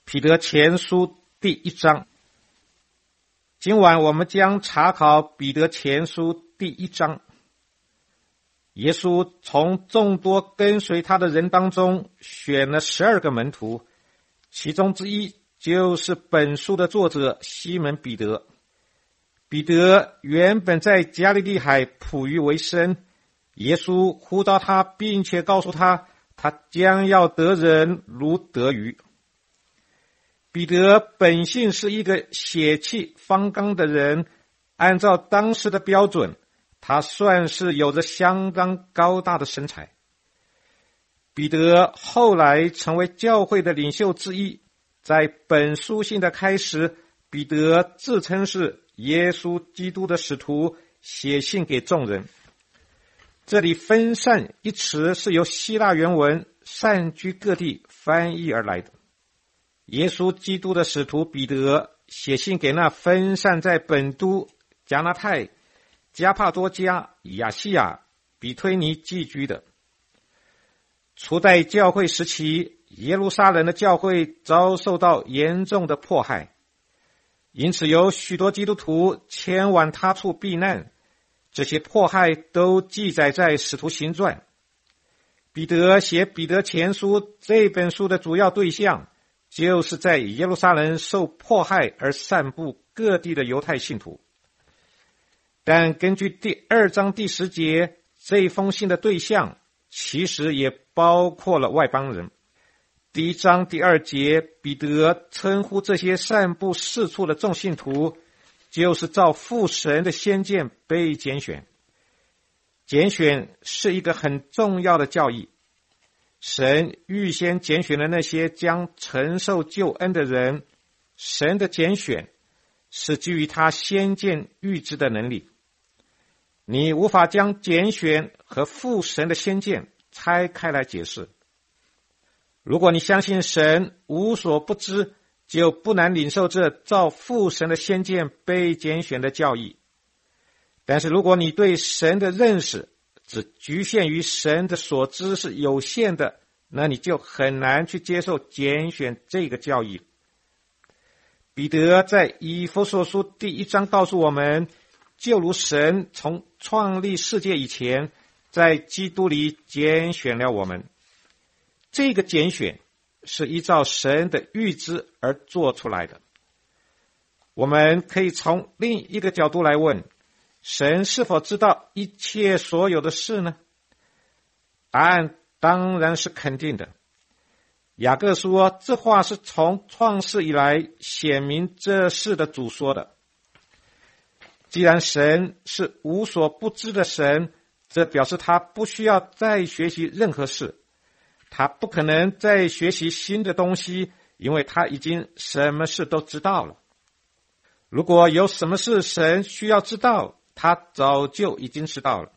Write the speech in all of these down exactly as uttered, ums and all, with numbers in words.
彼得前书第一章。今晚我们将查考彼得前书第一章。耶稣从众多跟随他的人当中选了十二个门徒，其中之一就是本书的作者西门彼得。彼得原本在加利利海捕鱼为生，耶稣呼召他，并且告诉他，他将要得人如得鱼。彼得本性是一个血气方刚的人，按照当时的标准，他算是有着相当高大的身材。彼得后来成为教会的领袖之一，在本书信的开始，彼得自称是耶稣基督的使徒，写信给众人。这里分散一词是由希腊原文散居各地翻译而来的。耶稣基督的使徒彼得写信给那分散在本都、加拉太、加帕多家、亚细亚、比推尼寄居的。初代教会时期，耶路撒冷的教会遭受到严重的迫害，因此有许多基督徒前往他处避难，这些迫害都记载在使徒行传。彼得写彼得前书这本书的主要对象，就是在耶路撒冷受迫害而散布各地的犹太信徒。但根据第二章第十节，这封信的对象其实也包括了外邦人。第一章第二节，彼得称呼这些散布四处的众信徒，就是照父神的先见被拣选。拣选是一个很重要的教义。神预先拣选了那些将承受救恩的人，神的拣选是基于他先见预知的能力。你无法将拣选和父神的先见拆开来解释。如果你相信神无所不知，就不难领受这照父神的先见被拣选的教义。但是如果你对神的认识只局限于神的所知是有限的，那你就很难去接受拣选这个教义。彼得在以弗所书第一章告诉我们，就如神从创立世界以前，在基督里拣选了我们。这个拣选是依照神的预知而做出来的。我们可以从另一个角度来问，神是否知道一切所有的事呢？答案当然是肯定的。雅各说，这话是从创世以来显明这事的主说的。既然神是无所不知的神，这表示他不需要再学习任何事，他不可能再学习新的东西，因为他已经什么事都知道了。如果有什么事神需要知道，他早就已经知道了。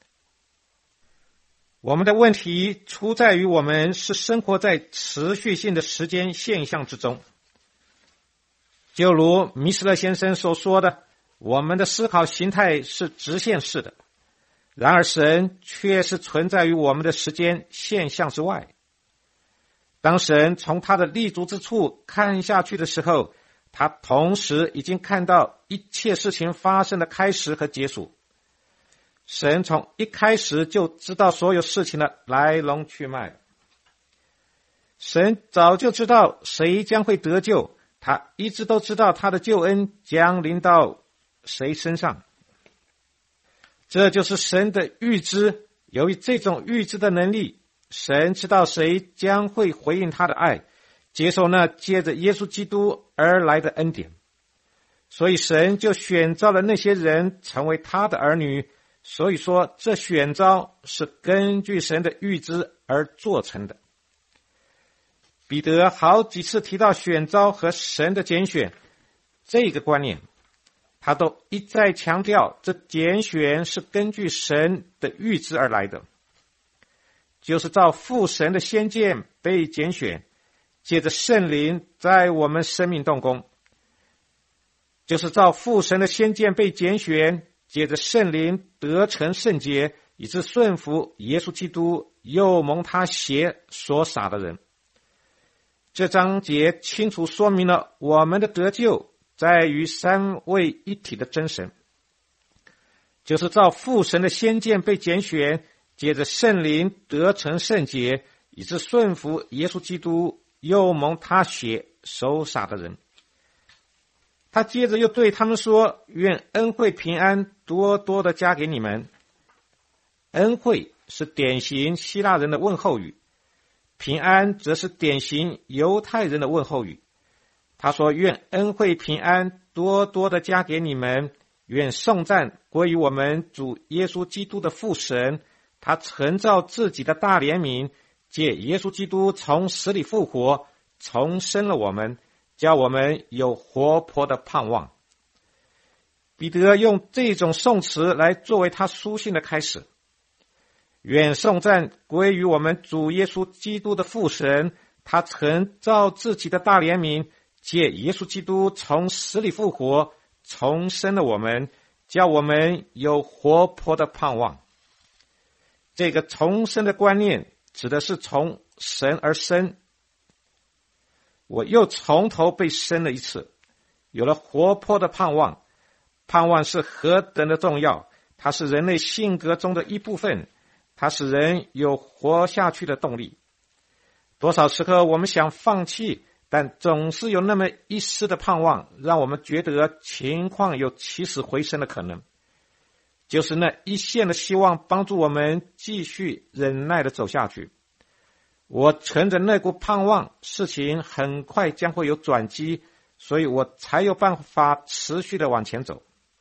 我们的问题出在于我们是生活在持续性的时间现象之中。就如米斯勒先生所说的，我们的思考形态是直线式的，然而神却是存在于我们的时间现象之外。当神从他的立足之处看下去的时候，他同时已经看到一切事情发生的开始和结束。神从一开始就知道所有事情的来龙去脉。神早就知道谁将会得救，他一直都知道他的救恩将临到谁身上。这就是神的预知。由于这种预知的能力，神知道谁将会回应他的爱，接受那借着耶稣基督而来的恩典。所以神就选召了那些人成为他的儿女。所以说，这选召是根据神的预知而做成的。彼得好几次提到选召和神的拣选这个观念，他都一再强调，这拣选是根据神的预知而来的，就是照父神的先见被拣选，借着圣灵在我们生命动工，就是照父神的先见被拣选，借着圣灵得成圣洁，以致顺服耶稣基督，又蒙他血所洒的人。 这章节清楚说明了我们的得救在于三位一体的真神，就是照父神的先见被拣选，借着圣灵得成圣洁，以致顺服耶稣基督，又蒙他血收撒的人。他接着又对他们说，愿恩惠平安多多的加给你们。恩惠是典型希腊人的问候语，平安则是典型犹太人的问候语。他说，愿恩惠平安多多的加给你们，愿颂赞归于我们主耶稣基督的父神，他承照自己的大怜悯，借耶稣基督从死里复活，重生了我们，叫我们有活泼的盼望。彼得用这种颂词来作为他书信的开始。愿颂赞归于我们主耶稣基督的父神，他曾照自己的大怜悯，借耶稣基督从死里复活，重生了我们，叫我们有活泼的盼望。这个重生的观念指的是从神而生，我又从头被生了一次，有了活泼的盼望。盼望是何等的重要，它是人类性格中的一部分，它使人有活下去的动力。多少时刻我们想放弃，但总是有那么一丝的盼望，让我们觉得情况有起死回生的可能。就是那一线的希望，帮助我们继续忍耐的走下去。我存着那股盼望，事情很快将会有转机，所以我才有办法持续的往前走。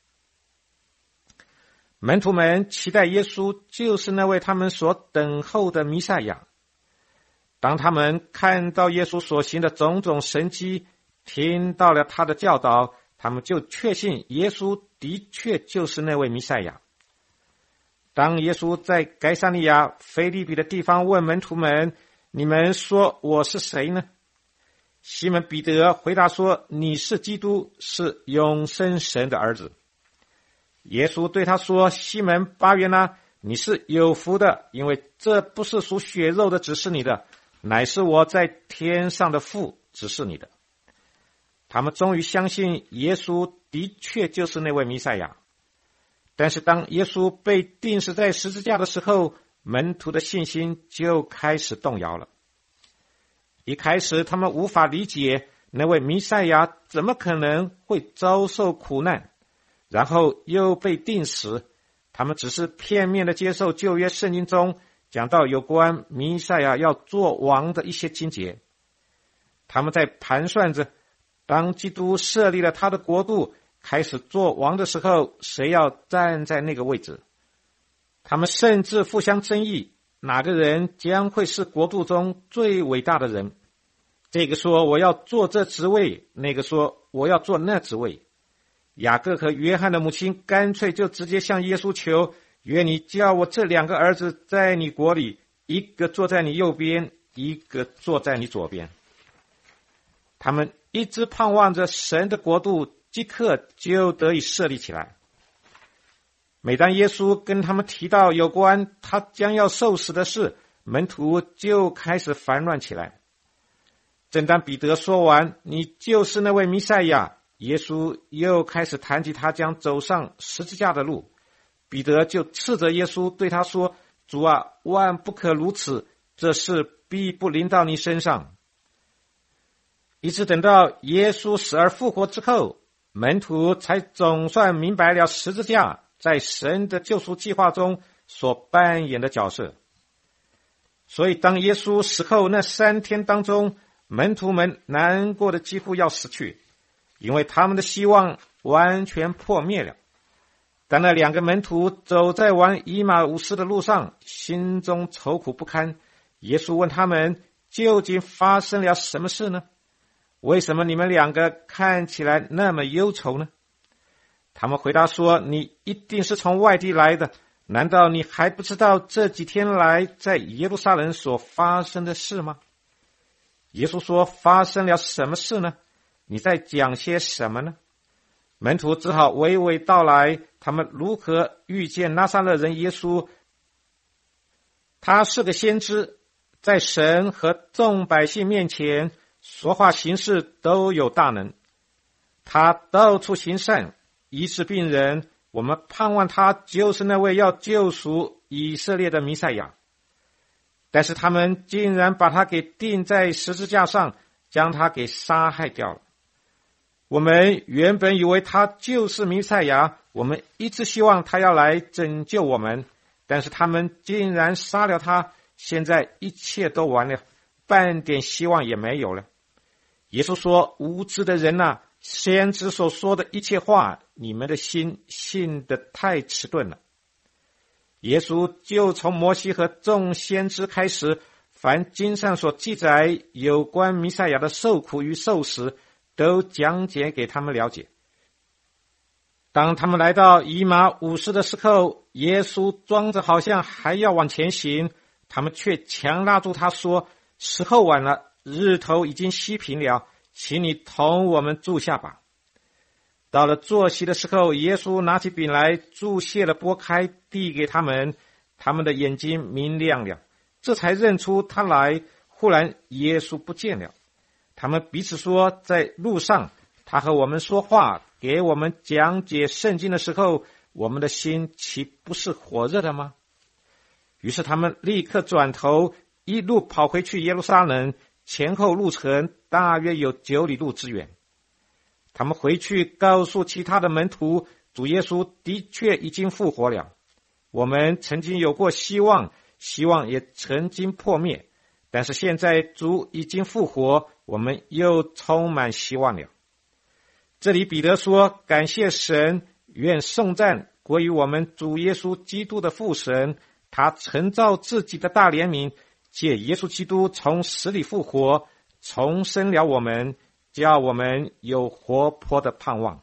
门徒们期待耶稣就是那位他们所等候的弥赛亚。当他们看到耶稣所行的种种神迹，听到了他的教导，他们就确信耶稣的确就是那位弥赛亚。当耶稣在该撒利亚腓立比的地方问门徒们，你们说我是谁呢？西门彼得回答说，你是基督，是永生神的儿子。耶稣对他说，西门巴约拿，你是有福的，因为这不是属血肉的指示你的，乃是我在天上的父指示你的。他们终于相信耶稣的确就是那位弥赛亚。但是当耶稣被钉死在十字架的时候，门徒的信心就开始动摇了。一开始他们无法理解那位弥赛亚怎么可能会遭受苦难，然后又被钉死。他们只是片面的接受旧约圣经中讲到有关弥赛亚要做王的一些经节。他们在盘算着，当基督设立了他的国度，开始做王的时候，谁要站在那个位置。他们甚至互相争议，哪个人将会是国度中最伟大的人。这个说我要做这职位，那个说我要做那职位。雅各和约翰的母亲干脆就直接向耶稣求，愿你叫我这两个儿子在你国里，一个坐在你右边，一个坐在你左边。他们一直盼望着神的国度即刻就得以设立起来。每当耶稣跟他们提到有关他将要受死的事，门徒就开始烦乱起来。正当彼得说完你就是那位弥赛亚，耶稣又开始谈及他将走上十字架的路。彼得就斥责耶稣，对他说，主啊，万不可如此，这事必不临到你身上。一直等到耶稣死而复活之后，门徒才总算明白了十字架在神的救赎计划中所扮演的角色。所以当耶稣死后那三天当中，门徒们难过的几乎要死去，因为他们的希望完全破灭了。当那两个门徒走在往以马忤斯的路上，心中愁苦不堪，耶稣问他们，究竟发生了什么事呢？为什么你们两个看起来那么忧愁呢？他们回答说，你一定是从外地来的，难道你还不知道这几天来在耶路撒冷所发生的事吗？耶稣说，发生了什么事呢？你在讲些什么呢？门徒只好娓娓道来他们如何遇见拿撒勒人耶稣。他是个先知，在神和众百姓面前说话行事都有大能，他到处行善，医治病人。我们盼望他就是那位要救赎以色列的弥赛亚，但是他们竟然把他给钉在十字架上，将他给杀害掉了。我们原本以为他就是弥赛亚，我们一直希望他要来拯救我们，但是他们竟然杀了他，现在一切都完了，半点希望也没有了。耶稣说，无知的人啊，先知所说的一切话，你们的心信得太迟钝了。耶稣就从摩西和众先知开始，凡经上所记载有关弥赛亚的受苦与受死，都讲解给他们了解。当他们来到以马五斯的时候，耶稣装着好像还要往前行，他们却强拉住他说，时候晚了，日头已经西平了，请你同我们住下吧。到了坐席的时候，耶稣拿起饼来，祝谢了，拨开，递给他们，他们的眼睛明亮了，这才认出他来。忽然耶稣不见了，他们彼此说，在路上他和我们说话，给我们讲解圣经的时候，我们的心岂不是火热的吗？于是他们立刻转头，一路跑回去耶路撒冷，前后路程大约有九里路之远。他们回去告诉其他的门徒，主耶稣的确已经复活了。我们曾经有过希望，希望也曾经破灭，但是现在主已经复活，我们又充满希望了。这里彼得说，感谢神，愿颂赞归于我们主耶稣基督的父神，他承造自己的大怜悯，借耶稣基督从死里复活，重生了我们，叫我们有活泼的盼望。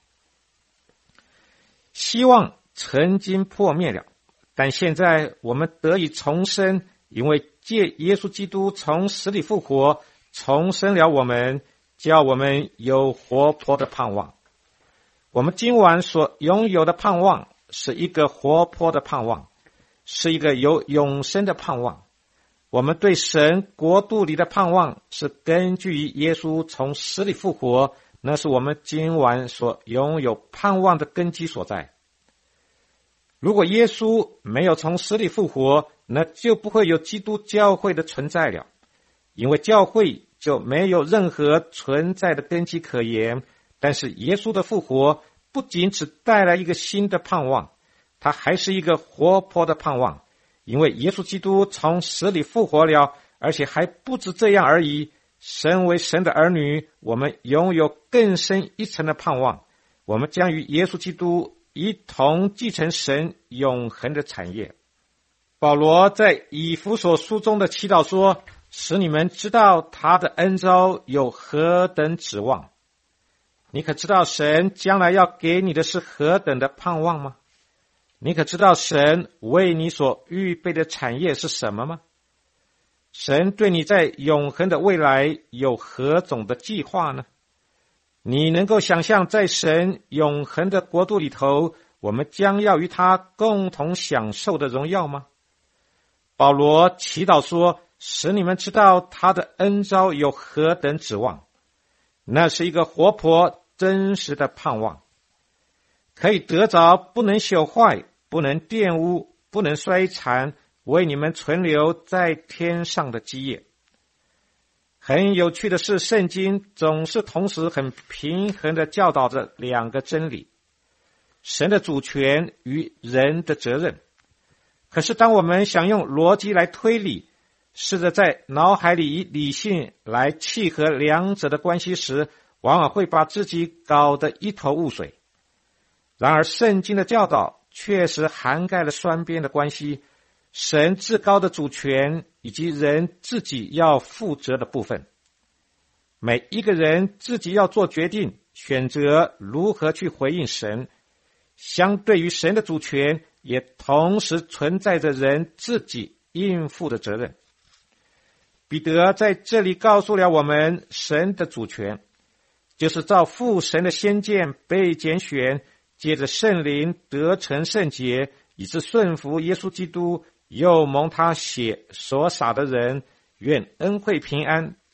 希望曾经破灭了，但现在我们得以重生，因为借耶稣基督从死里复活，重生了我们，叫我们有活泼的盼望。我们今晚所拥有的盼望是一个活泼的盼望，是一个有永生的盼望。我们对神国度里的盼望是根据于耶稣从死里复活，那是我们今晚所拥有盼望的根基所在。如果耶稣没有从死里复活，那就不会有基督教会的存在了，因为教会就没有任何存在的根基可言。但是耶稣的复活不仅只带来一个新的盼望，它还是一个活泼的盼望，因为耶稣基督从死里复活了，而且还不止这样而已。身为神的儿女，我们拥有更深一层的盼望，我们将与耶稣基督一同继承神永恒的产业。保罗在以弗所书中的祈祷说，使你们知道他的恩召有何等指望。你可知道神将来要给你的是何等的盼望吗？你可知道神为你所预备的产业是什么吗？神对你在永恒的未来有何种的计划呢？你能够想象在神永恒的国度里头，我们将要与他共同享受的荣耀吗？保罗祈祷说，使你们知道他的恩召有何等指望。那是一个活泼真实的盼望，可以得着不能朽坏，不能玷污，不能衰残，为你们存留在天上的基业。很有趣的是，圣经总是同时很平衡地教导着两个真理，神的主权与人的责任。可是当我们想用逻辑来推理，试着在脑海里以理性来契合两者的关系时，往往会把自己搞得一头雾水。然而圣经的教导确实涵盖了双边的关系，神至高的主权以及人自己要负责的部分。每一个人自己要做决定，选择如何去回应神。相对于神的主权，也同时存在着人自己应负的责任。彼得在这里告诉了我们，神的主权就是照父神的先见被拣选，借着圣灵得成圣洁，以致顺服耶稣基督，又蒙他血所洒的人，愿恩惠平安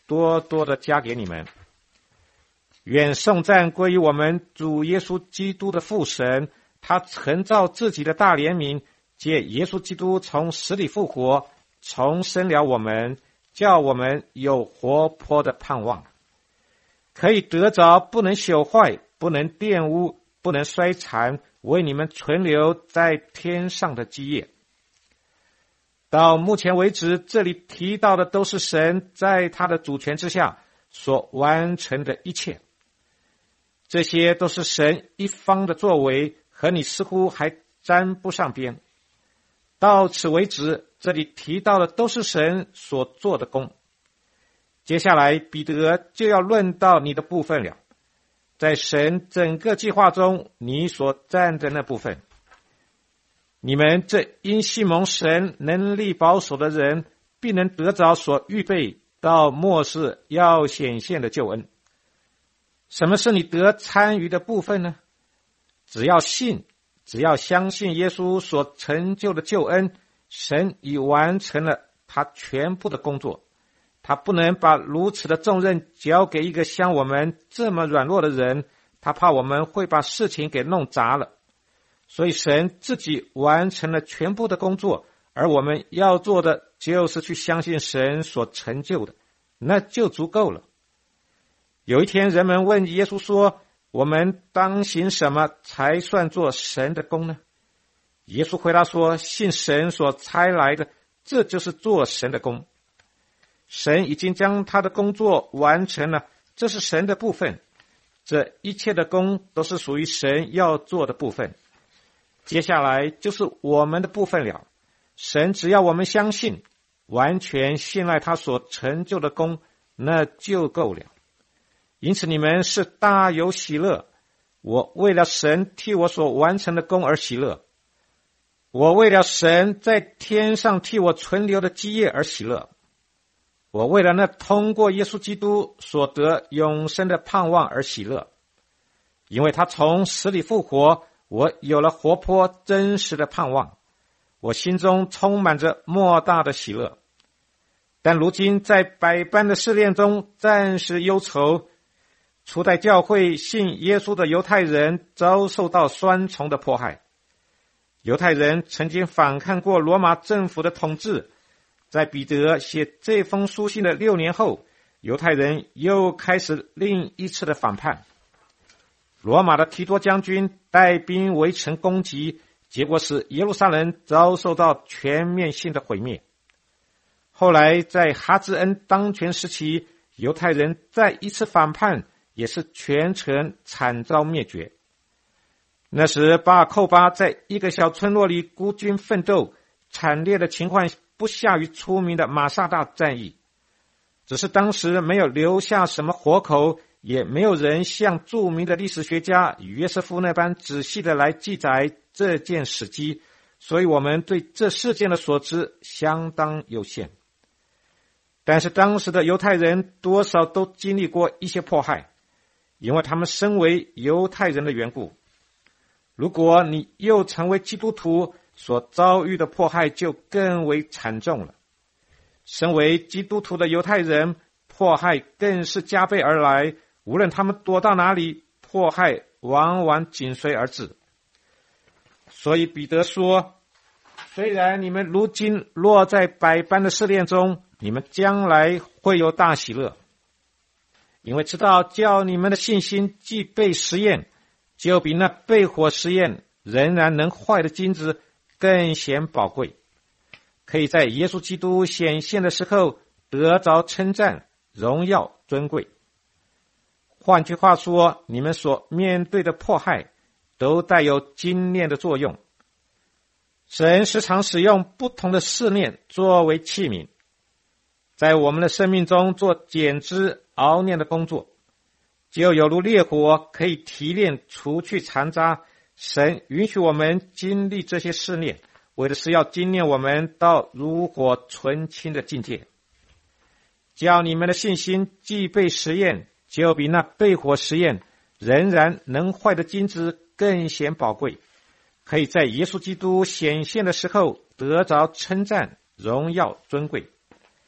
多多的加给你们。愿颂赞归于我们主耶稣基督的父神，他曾照自己的大怜悯，借耶稣基督从死里复活，重生了我们，叫我们有活泼的盼望，可以得着不能朽坏、不能玷污、不能衰残，为你们存留在天上的基业。到目前为止，这里提到的都是神在他的主权之下所完成的一切，这些都是神一方的作为，和你似乎还沾不上边。到此为止，这里提到的都是神所做的工。接下来彼得就要论到你的部分了，在神整个计划中你所占的那部分。你们这因信蒙神能力保守的人，必能得着所预备到末世要显现的救恩。什么是你得参与的部分呢？只要信，只要相信耶稣所成就的救恩，神已完成了他全部的工作。他不能把如此的重任交给一个像我们这么软弱的人，他怕我们会把事情给弄砸了。所以神自己完成了全部的工作，而我们要做的就是去相信神所成就的，那就足够了。有一天人们问耶稣说，我们当行什么才算做神的工呢？耶稣回答说，信神所差来的，这就是做神的工。神已经将他的工作完成了，这是神的部分。这一切的工都是属于神要做的部分。接下来就是我们的部分了。神只要我们相信，完全信赖他所成就的工，那就够了。因此你们是大有喜乐。我为了神替我所完成的工而喜乐，我为了神在天上替我存留的基业而喜乐，我为了那通过耶稣基督所得永生的盼望而喜乐。因为他从死里复活，我有了活泼真实的盼望，我心中充满着莫大的喜乐。但如今在百般的试炼中暂时忧愁，初代教会信耶稣的犹太人遭受到双重的迫害。犹太人曾经反抗过罗马政府的统治，在彼得写这封书信的六年后，犹太人又开始另一次的反叛。罗马的提多将军带兵围城攻击，结果使耶路撒冷遭受到全面性的毁灭。后来在哈兹恩当权时期，犹太人再一次反叛，也是全城惨遭灭绝。那时巴尔寇巴在一个小村落里孤军奋斗，惨烈的情况不下于出名的马萨大战役。只是当时没有留下什么活口，也没有人像著名的历史学家约瑟夫那般仔细的来记载这件史记，所以我们对这事件的所知相当有限。但是当时的犹太人多少都经历过一些迫害，因为他们身为犹太人的缘故。如果你又成为基督徒，所遭遇的迫害就更为惨重了。身为基督徒的犹太人，迫害更是加倍而来，无论他们躲到哪里，迫害往往紧随而至。所以彼得说，虽然你们如今落在百般的试炼中，你们将来会有大喜乐，因为知道叫你们的信心既被实验，就比那被火实验仍然能坏的金子更显宝贵，可以在耶稣基督显现的时候得着称赞、荣耀、尊贵。换句话说，你们所面对的迫害都带有精炼的作用。神时常使用不同的试炼作为器皿，在我们的生命中做剪枝熬炼的工作，就有如烈火可以提炼除去残渣。神允许我们经历这些试炼，为的是要精炼我们到如火纯青的境界，叫你们的信心既被实验，就比那被火实验仍然能坏的金子更显宝贵，可以在耶稣基督显现的时候得着称赞、荣耀、尊贵。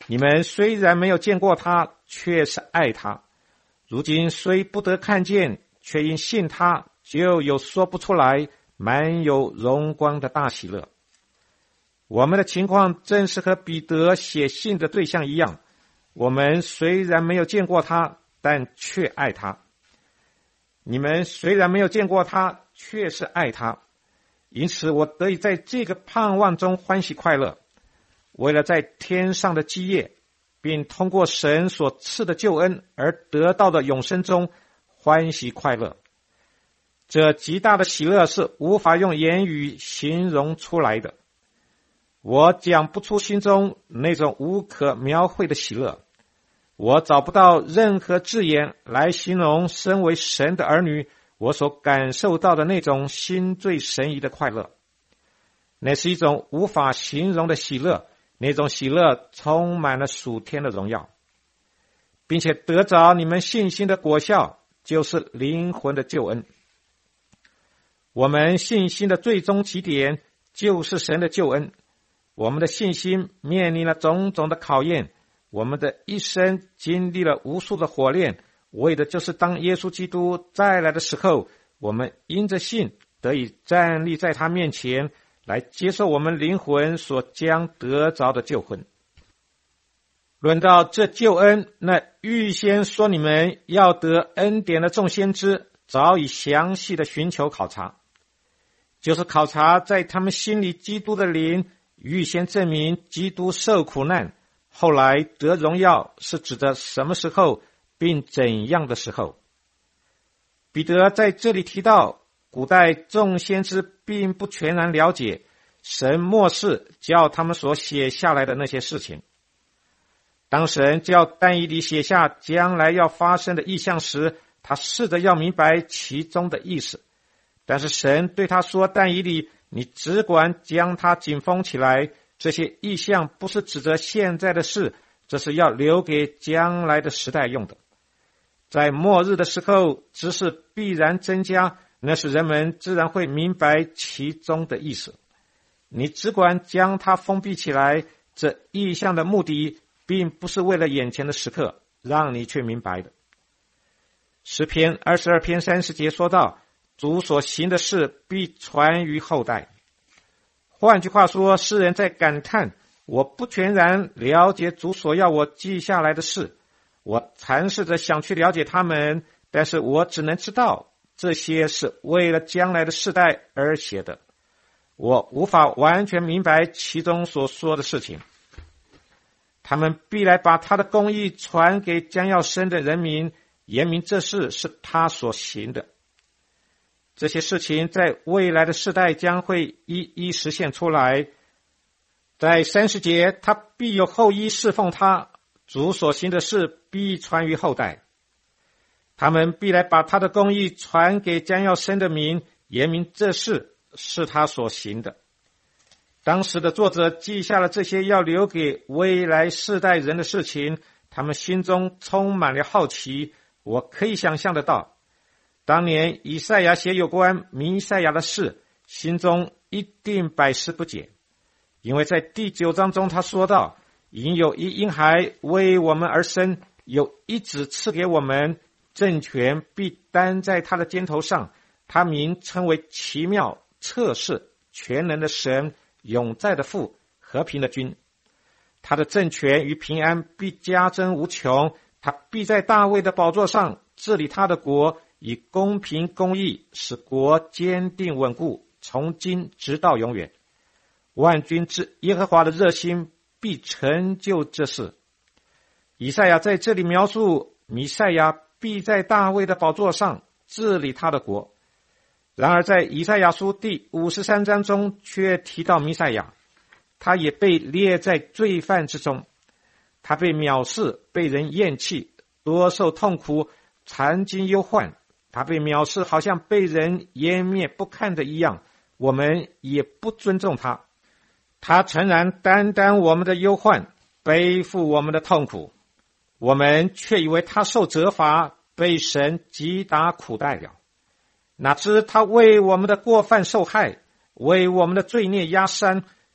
你们虽然没有见过他，却是爱他。如今虽不得看见，却因信他，就有说不出来满有荣光的大喜乐。我们的情况正是和彼得写信的对象一样，我们虽然没有见过他，但却爱他。你们虽然没有见过他，却是爱他。因此我得以在这个盼望中欢喜快乐，为了在天上的基业，并通过神所赐的救恩而得到的永生中欢喜快乐。这极大的喜乐是无法用言语形容出来的，我讲不出心中那种无可描绘的喜乐，我找不到任何字眼来形容身为神的儿女我所感受到的那种心醉神怡的快乐。那是一种无法形容的喜乐，那种喜乐充满了属天的荣耀，并且得着你们信心的果效，就是灵魂的救恩。我们信心的最终起点就是神的救恩。我们的信心面临了种种的考验，我们的一生经历了无数的火炼，为的就是当耶稣基督再来的时候，我们因着信得以站立在他面前，来接受我们灵魂所将得着的救恩。论到这救恩，那预先说你们要得恩典的众先知早已详细的寻求考察，就是考察在他们心里基督的灵，预先证明基督受苦难，后来得荣耀是指的什么时候并怎样的时候。彼得在这里提到，古代众先知并不全然了解神末世叫他们所写下来的那些事情。当神叫但以理写下将来要发生的异象时，他试着要明白其中的意思，但是神对他说，但以理，你只管将它紧封起来，这些异象不是指着现在的事，这是要留给将来的时代用的。在末日的时候，知识必然增加，那时人们自然会明白其中的意思。你只管将它封闭起来，这异象的目的并不是为了眼前的时刻让你去明白的。诗篇二十二篇三十节说到，主所行的事必传于后代。换句话说，诗人在感叹，我不全然了解主所要我记下来的事，我尝试着想去了解他们，但是我只能知道这些是为了将来的世代而写的，我无法完全明白其中所说的事情。他们必来把他的公义传给将要生的人民，言明这事是他所行的。这些事情在未来的世代将会一一实现出来。在三十节，他必有后裔侍奉他，主所行的事必传于后代。他们必来把他的公义传给将要生的民，言明这事是他所行的。当时的作者记下了这些要留给未来世代人的事情，他们心中充满了好奇。我可以想象得到，当年以赛亚写有关弥赛亚的事，心中一定百思不解。因为在第九章中他说到，因有一婴孩为我们而生，有一子赐给我们，政权必担在他的肩头上，他名称为奇妙、策士、全能的神，永在的父，和平的君。他的政权与平安必加增无穷，他必在大卫的宝座上治理他的国，以公平公义使国坚定稳固，从今直到永远。万军之耶和华的热心必成就这事。以赛亚在这里描述弥赛亚必在大卫的宝座上治理他的国。然而在以赛亚书第五十三章中却提到弥赛亚，他也被列在罪犯之中，他被藐视，被人厌弃，多受痛苦，常经忧患，他被藐视，好像被人湮灭不看的一样，我们也不尊重他。他诚然担当我们的忧患，背负我们的痛苦，我们却以为他受责罚，被神击打苦待了。哪知他为我们的过犯受害，为我们的罪孽压伤。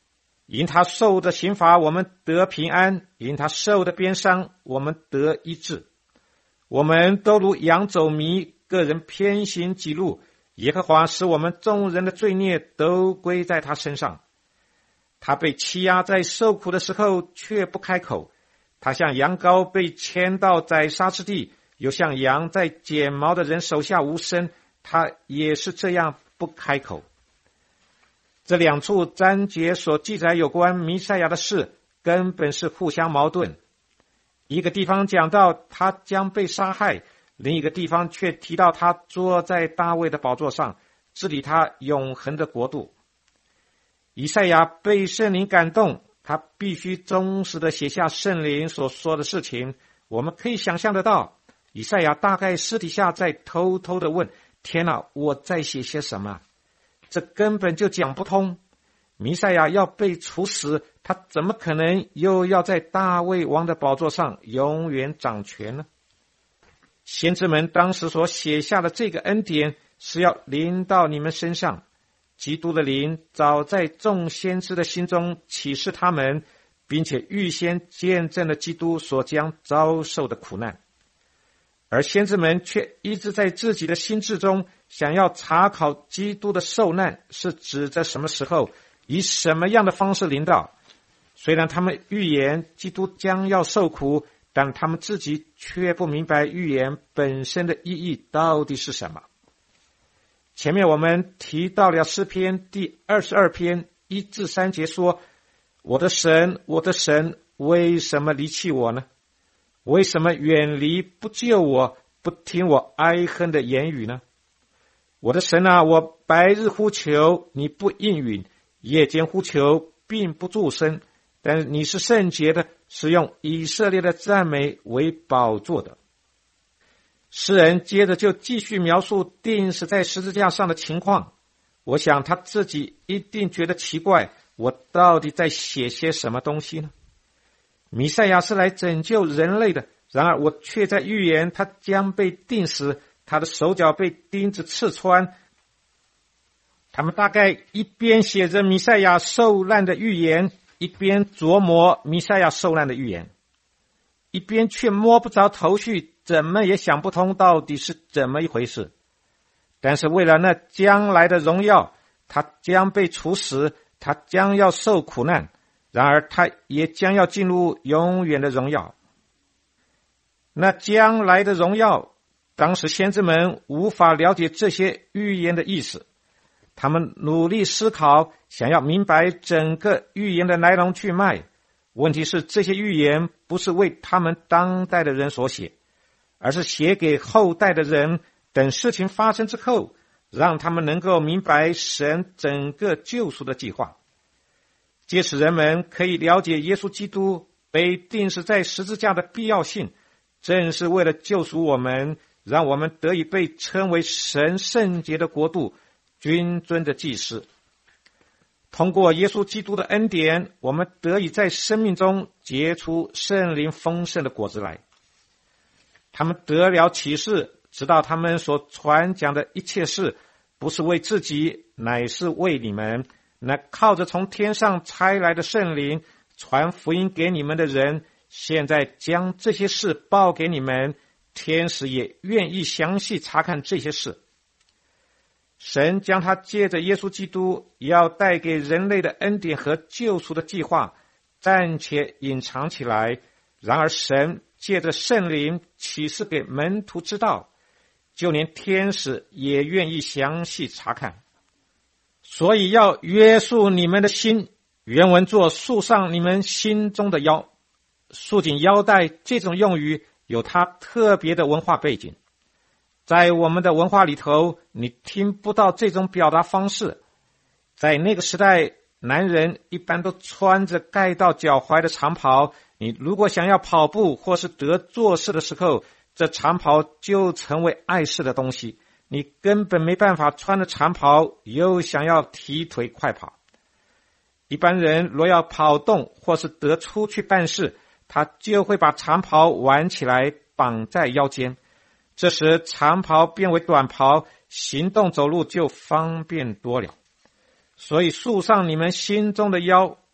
因他受的刑罚，我们得平安；因他受的鞭伤，我们得医治。我们都如羊走迷，个人偏行己路。耶和华使我们众人的罪孽都归在他身上。他被欺压，在受苦的时候却不开口。他像羊羔被牵到宰杀之地，又像羊在剪毛的人手下无声，他也是这样不开口。这两处章节所记载有关弥赛亚的事，根本是互相矛盾。一个地方讲到他将被杀害，另一个地方却提到他坐在大卫的宝座上，治理他永恒的国度。以赛亚被圣灵感动，他必须忠实地写下圣灵所说的事情。我们可以想象得到，以赛亚大概私底下在偷偷地问，天哪，我在写些什么？这根本就讲不通。弥赛亚要被处死，他怎么可能又要在大卫王的宝座上永远掌权呢？先知们当时所写下的这个恩典是要临到你们身上。基督的灵早在众先知的心中启示他们，并且预先见证了基督所将遭受的苦难。而先知们却一直在自己的心智中想要查考基督的受难是指在什么时候，以什么样的方式临到。虽然他们预言基督将要受苦，但他们自己却不明白预言本身的意义到底是什么。前面我们提到了诗篇第二十二篇一至三节说，我的神，我的神，为什么离弃我呢？为什么远离不救我，不听我哀恨的言语呢？我的神啊，我白日呼求，你不应允；夜间呼求，并不助声。但你是圣洁的，是用以色列的赞美为宝座的。诗人接着就继续描述钉死在十字架上的情况。我想他自己一定觉得奇怪，我到底在写些什么东西呢？弥赛亚是来拯救人类的，然而我却在预言他将被钉死，他的手脚被钉子刺穿。他们大概一边写着弥赛亚受难的预言，一边琢磨弥赛亚受难的预言，一边却摸不着头绪，怎么也想不通到底是怎么一回事。但是为了那将来的荣耀，他将被处死，他将要受苦难，然而他也将要进入永远的荣耀。那将来的荣耀，当时先知们无法了解这些预言的意思，他们努力思考，想要明白整个预言的来龙去脉。问题是，这些预言不是为他们当代的人所写，而是写给后代的人，等事情发生之后，让他们能够明白神整个救赎的计划。借此人们可以了解耶稣基督被钉死在十字架的必要性，正是为了救赎我们，让我们得以被称为神圣洁的国度，君尊的祭司。通过耶稣基督的恩典，我们得以在生命中结出圣灵丰盛的果子来。他们得了启示，知道他们所传讲的一切事不是为自己，乃是为你们。那靠着从天上差来的圣灵传福音给你们的人，现在将这些事报给你们，天使也愿意详细查看这些事。神将他借着耶稣基督要带给人类的恩典和救赎的计划暂且隐藏起来，然而神借着圣灵启示给门徒知道，就连天使也愿意详细查看。所以要约束你们的心，原文作束上你们心中的腰。束紧腰带这种用语有它特别的文化背景，在我们的文化里头，你听不到这种表达方式。在那个时代，男人一般都穿着盖到脚踝的长袍，你如果想要跑步或是得做事的时候，这长袍就成为碍事的东西，你根本没办法穿着长袍又想要提腿快跑。一般人若要跑动或是得出去办事，他就会把长袍挽起来绑在腰间，这时长袍变为短袍，行动走路就方便多了。所以束上你们心中的腰，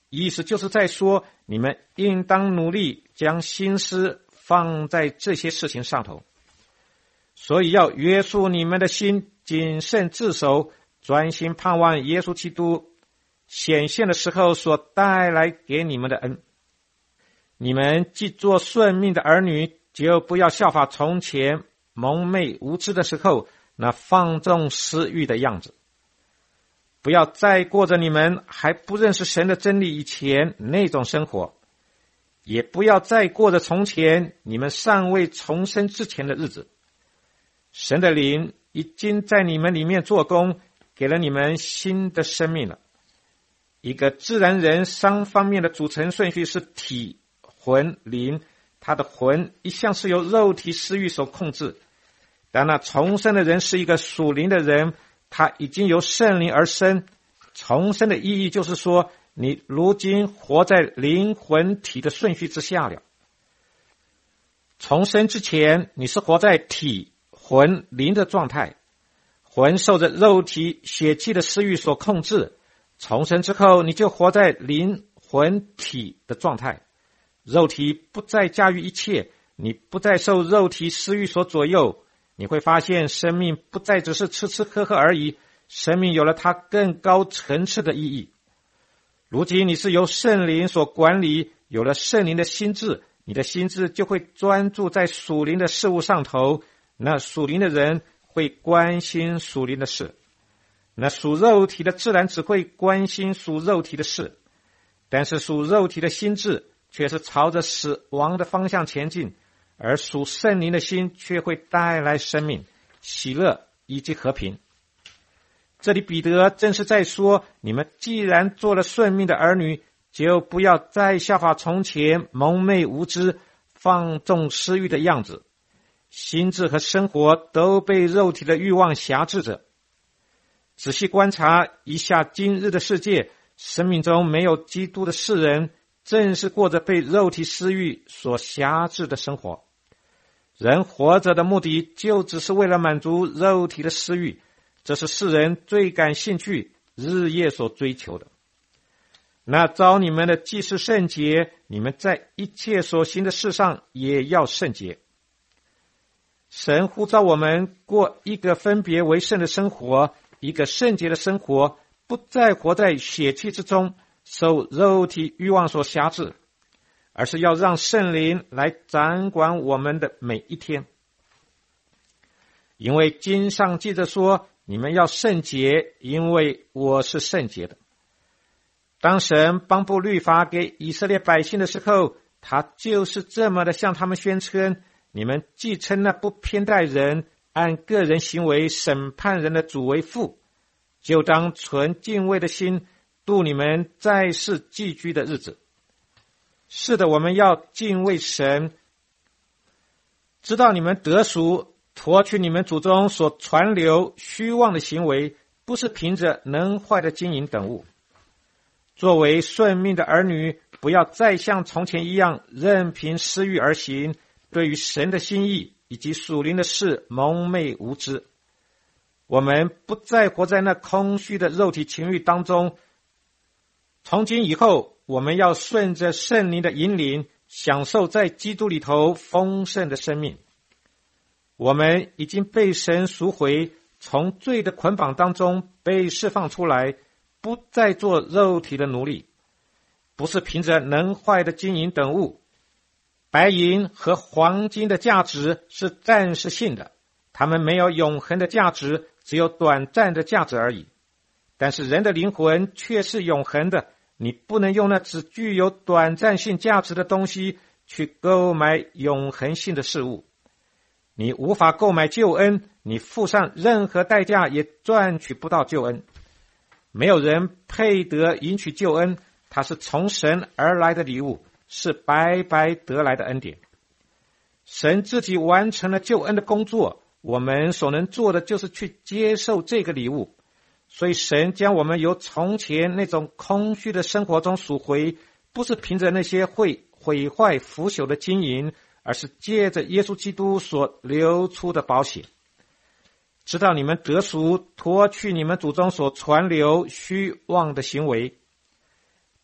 意思就是在说，你们应当努力将心思放在这些事情上头。所以要约束你们的心，谨慎自守，专心盼望耶稣基督显现的时候所带来给你们的恩。你们既做顺命的儿女，就不要效法从前蒙昧无知的时候那放纵私欲的样子。不要再过着你们还不认识神的真理以前那种生活，也不要再过着从前你们尚未重生之前的日子。神的灵已经在你们里面做工，给了你们新的生命了。一个自然人三方面的组成顺序是体、魂、灵。他的魂一向是由肉体私欲所控制，但那重生的人是一个属灵的人，他已经由圣灵而生。重生的意义就是说，你如今活在灵魂体的顺序之下了。重生之前，你是活在体、魂、灵的状态，魂受着肉体血气的私欲所控制。重生之后，你就活在灵魂体的状态，肉体不再驾驭一切，你不再受肉体私欲所左右。你会发现生命不再只是吃吃喝喝而已，生命有了它更高层次的意义。如今你是由圣灵所管理，有了圣灵的心智，你的心智就会专注在属灵的事物上头。那属灵的人会关心属灵的事，那属肉体的自然只会关心属肉体的事。但是属肉体的心智却是朝着死亡的方向前进，而属圣灵的心却会带来生命、喜乐以及和平。这里彼得正是在说，你们既然做了顺命的儿女，就不要再效法从前蒙昧无知、放纵私欲的样子。心智和生活都被肉体的欲望辖制着。仔细观察一下今日的世界，生命中没有基督的世人，正是过着被肉体私欲所辖制的生活。人活着的目的就只是为了满足肉体的私欲，这是世人最感兴趣、日夜所追求的。那召你们的既是圣洁，你们在一切所行的事上也要圣洁。神呼召我们过一个分别为圣的生活，一个圣洁的生活，不再活在血气之中，受肉体欲望所辖制，而是要让圣灵来掌管我们的每一天。因为经上记着说，你们要圣洁，因为我是圣洁的。当神颁布律法给以色列百姓的时候，他就是这么的向他们宣称，你们既称那不偏待人、按个人行为审判人的主为父，就当存敬畏的心度你们在世寄居的日子。是的，我们要敬畏神，知道你们得赎，脱去你们祖宗所传流虚妄的行为，不是凭着能坏的金银等物。作为顺命的儿女，不要再像从前一样任凭私欲而行，对于神的心意以及属灵的事蒙昧无知。我们不再活在那空虚的肉体情欲当中，从今以后，我们要顺着圣灵的引领，享受在基督里头丰盛的生命。我们已经被神赎回，从罪的捆绑当中被释放出来，不再做肉体的奴隶，不是凭着能坏的金银等物。白银和黄金的价值是暂时性的，它们没有永恒的价值，只有短暂的价值而已。但是人的灵魂却是永恒的，你不能用那只具有短暂性价值的东西去购买永恒性的事物。你无法购买救恩，你付上任何代价也赚取不到救恩。没有人配得赢取救恩，它是从神而来的礼物，是白白得来的恩典。神自己完成了救恩的工作，我们所能做的就是去接受这个礼物。所以神将我们由从前那种空虚的生活中赎回，不是凭着那些会毁坏腐朽的金银，而是借着耶稣基督所流出的宝血。直到你们得赎，脱去你们祖宗所传流虚妄的行为。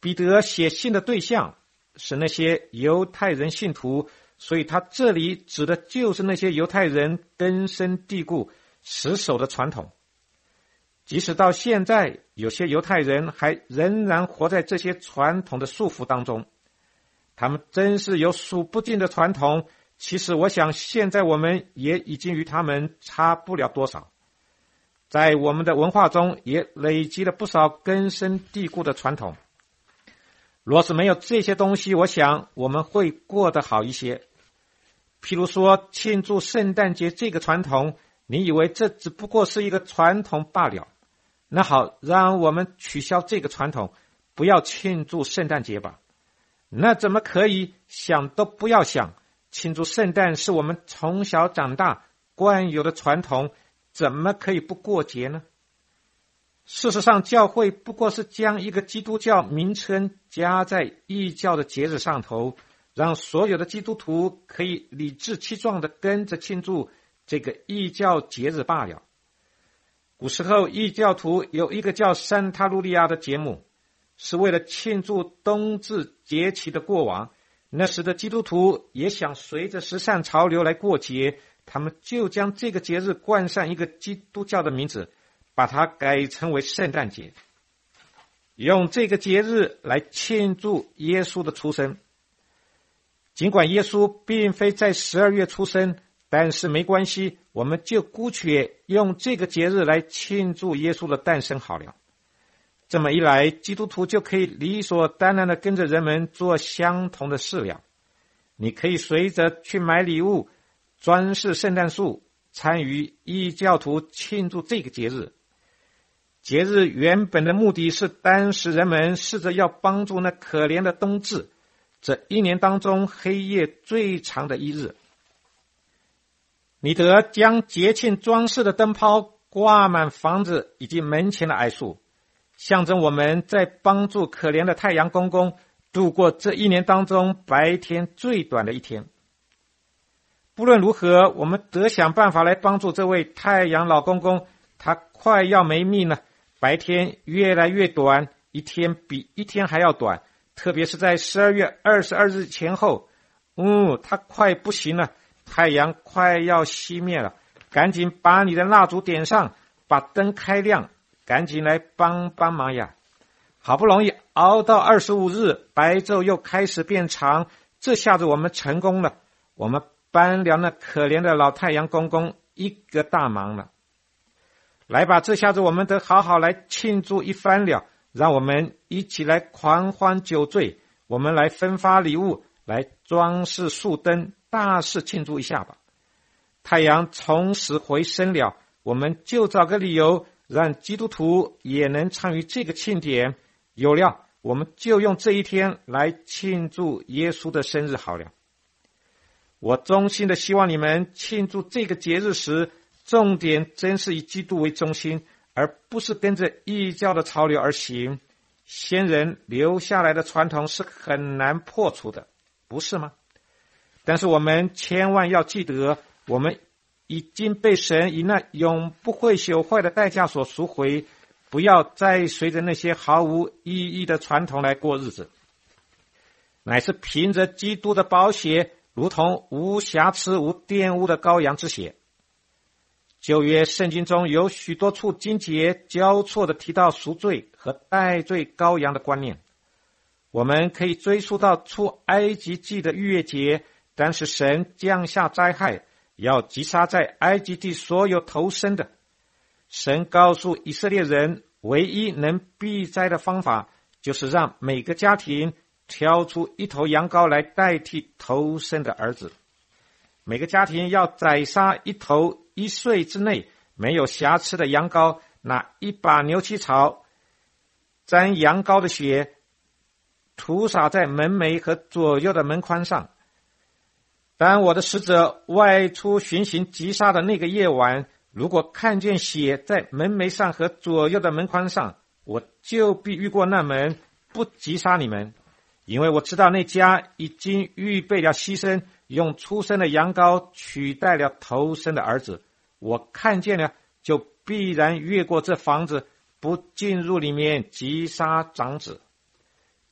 彼得写信的对象是那些犹太人信徒，所以他这里指的就是那些犹太人根深蒂固死守的传统。即使到现在，有些犹太人还仍然活在这些传统的束缚当中。他们真是有数不尽的传统，其实我想现在我们也已经与他们差不了多少。在我们的文化中也累积了不少根深蒂固的传统。若是没有这些东西，我想我们会过得好一些。譬如说庆祝圣诞节这个传统，你以为这只不过是一个传统罢了，那好，让我们取消这个传统，不要庆祝圣诞节吧。那怎么可以？想都不要想，庆祝圣诞是我们从小长大惯有的传统，怎么可以不过节呢？事实上，教会不过是将一个基督教名称加在异教的节日上头，让所有的基督徒可以理直气壮地跟着庆祝这个异教节日罢了。古时候异教徒有一个叫圣塔路利亚的节目，是为了庆祝冬至节期的过往。那时的基督徒也想随着时尚潮流来过节，他们就将这个节日冠上一个基督教的名字，把它改成为圣诞节，用这个节日来庆祝耶稣的出生。尽管耶稣并非在十二月出生，但是没关系，我们就姑且用这个节日来庆祝耶稣的诞生好了。这么一来，基督徒就可以理所当然的跟着人们做相同的事了。你可以随着去买礼物、装饰圣诞树，参与异教徒庆祝这个节日。节日原本的目的是当时人们试着要帮助那可怜的冬至，这一年当中黑夜最长的一日。你得将节庆装饰的灯泡挂满房子以及门前的矮树，象征我们在帮助可怜的太阳公公度过这一年当中白天最短的一天。不论如何，我们得想办法来帮助这位太阳老公公，他快要没命了，白天越来越短，一天比一天还要短，特别是在十二月二十二日前后，嗯，他快不行了，太阳快要熄灭了，赶紧把你的蜡烛点上，把灯开亮，赶紧来帮帮忙呀！好不容易熬到二十五日，白昼又开始变长，这下子我们成功了，我们帮了那可怜的老太阳公公一个大忙了。来吧，这下子我们得好好来庆祝一番了，让我们一起来狂欢酒醉，我们来分发礼物，来装饰树灯，大肆庆祝一下吧。太阳从死回生了，我们就找个理由让基督徒也能参与这个庆典。有了，我们就用这一天来庆祝耶稣的生日好了。我衷心的希望你们庆祝这个节日时，重点真是以基督为中心，而不是跟着异教的潮流而行。先人留下来的传统是很难破除的，不是吗？但是我们千万要记得，我们已经被神以那永不会朽坏的代价所赎回，不要再随着那些毫无意义的传统来过日子，乃是凭着基督的宝血，如同无瑕疵无玷污的羔羊之血。旧约圣经中有许多处经节交错的提到赎罪和代罪羔羊的观念。我们可以追溯到出埃及记的逾越节，当时神降下灾害，要击杀在埃及地所有投生的。神告诉以色列人，唯一能避灾的方法，就是让每个家庭挑出一头羊羔来代替头生的儿子。每个家庭要宰杀一头一岁之内没有瑕疵的羊羔，拿一把牛膝草，沾羊羔的血，涂洒在门楣和左右的门框上。当我的使者外出巡行击杀的那个夜晚，如果看见血在门楣上和左右的门框上，我就必越过那门，不击杀你们，因为我知道那家已经预备了牺牲，用出生的羊羔取代了头生的儿子。我看见了，就必然越过这房子，不进入里面击杀长子。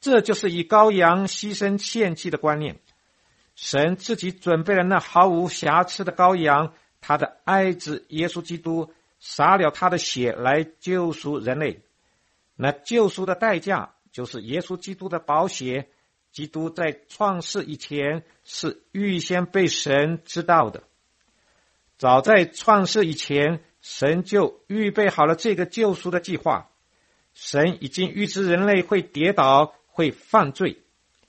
这就是以羔羊牺牲献祭的观念。神自己准备了那毫无瑕疵的羔羊，他的爱子耶稣基督洒了他的血来救赎人类。那救赎的代价就是耶稣基督的宝血。基督在创世以前是预先被神知道的，早在创世以前，神就预备好了这个救赎的计划。神已经预知人类会跌倒，会犯罪，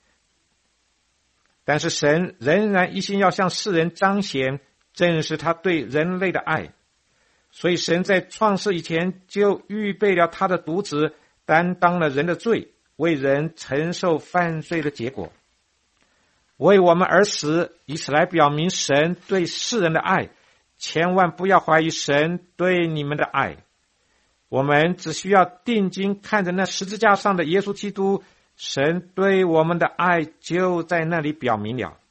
但是神仍然一心要向世人彰显正是他对人类的爱。所以神在创世以前就预备了他的独子，担当了人的罪，为人承受犯罪的结果，为我们而死，以此来表明神对世人的爱。千万不要怀疑神对你们的爱，我们只需要定睛看着那十字架上的耶稣基督，神对我们的爱就在那里表明了。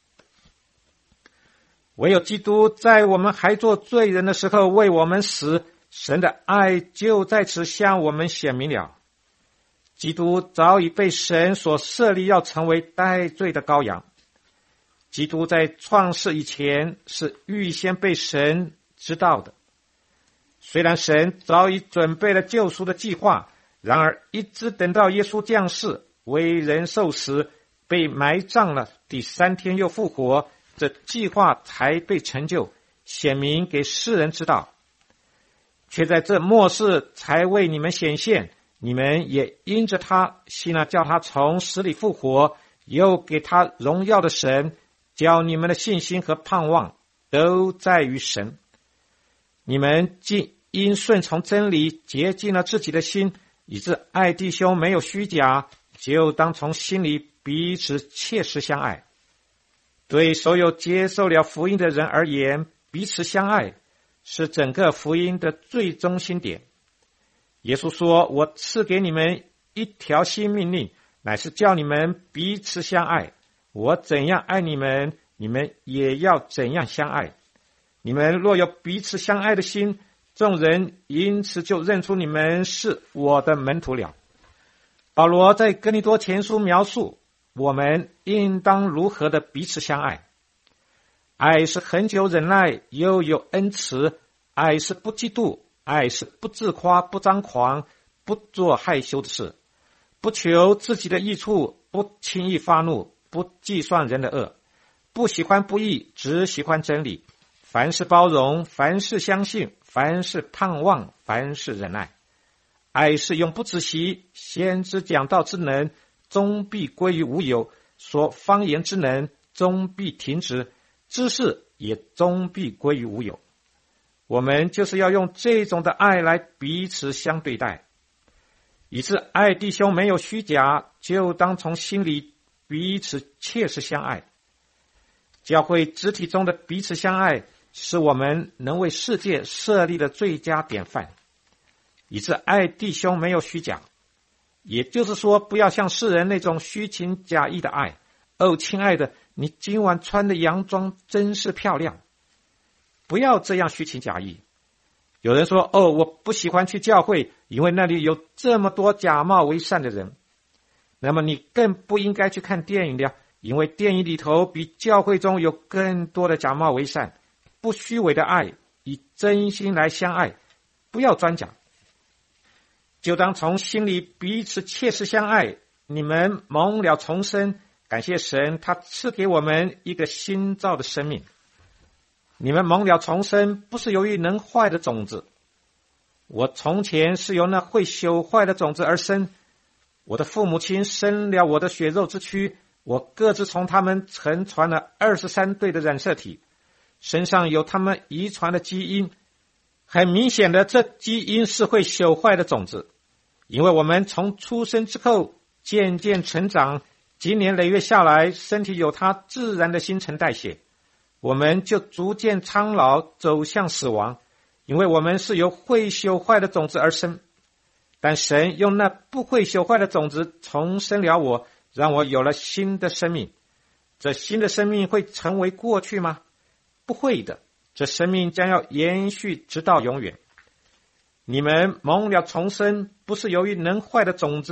唯有基督在我们还做罪人的时候为我们死，神的爱就在此向我们显明了。基督早已被神所设立，要成为代罪的羔羊。基督在创世以前是预先被神知道的。虽然神早已准备了救赎的计划，然而一直等到耶稣降世，为人受死，被埋葬了，第三天又复活，这计划才被成就，显明给世人知道。却在这末世才为你们显现，你们也因着他信了叫他从死里复活，又给他荣耀的神，叫你们的信心和盼望都在于神。你们既因顺从真理洁净了自己的心，以致爱弟兄没有虚假，就当从心里彼此切实相爱。对所有接受了福音的人而言，彼此相爱是整个福音的最中心点。耶稣说，我赐给你们一条新命令，乃是叫你们彼此相爱。我怎样爱你们，你们也要怎样相爱。你们若有彼此相爱的心，众人因此就认出你们是我的门徒了。保罗在哥林多前书描述我们应当如何的彼此相爱。爱是恒久忍耐，又有恩慈；爱是不嫉妒；爱是不自夸，不张狂，不做害羞的事，不求自己的益处，不轻易发怒，不计算人的恶，不喜欢不义，只喜欢真理。凡事包容，凡事相信，凡事盼望，凡事忍耐。爱是永不止息，先知讲道之能，终必归于无有；说方言之能，终必停止；知识也终必归于无有。我们就是要用这种的爱来彼此相对待，以致爱弟兄没有虚假，就当从心里彼此切实相爱。教会肢体中的彼此相爱，是我们能为世界设立的最佳典范，以致爱弟兄没有虚假。也就是说，不要像世人那种虚情假意的爱。哦，亲爱的，你今晚穿的洋装真是漂亮。不要这样虚情假意。有人说，哦，我不喜欢去教会，因为那里有这么多假冒为善的人。那么你更不应该去看电影了，因为电影里头比教会中有更多的假冒为善。不虚伪的爱，以真心来相爱，不要装假，就当从心里彼此切实相爱。你们蒙了重生，感谢神，他赐给我们一个新造的生命。你们蒙了重生，不是由于能坏的种子。我从前是由那会朽坏的种子而生，我的父母亲生了我的血肉之躯，我各自从他们承传了二十三对的染色体，身上有他们遗传的基因。很明显的，这基因是会朽坏的种子，因为我们从出生之后渐渐成长，经年累月下来，身体有它自然的新陈代谢，我们就逐渐苍老，走向死亡，因为我们是由会朽坏的种子而生。但神用那不会朽坏的种子重生了我，让我有了新的生命。这新的生命会成为过去吗？不会的，这生命将要延续直到永远。你们蒙了重生，不是由于能坏的种子，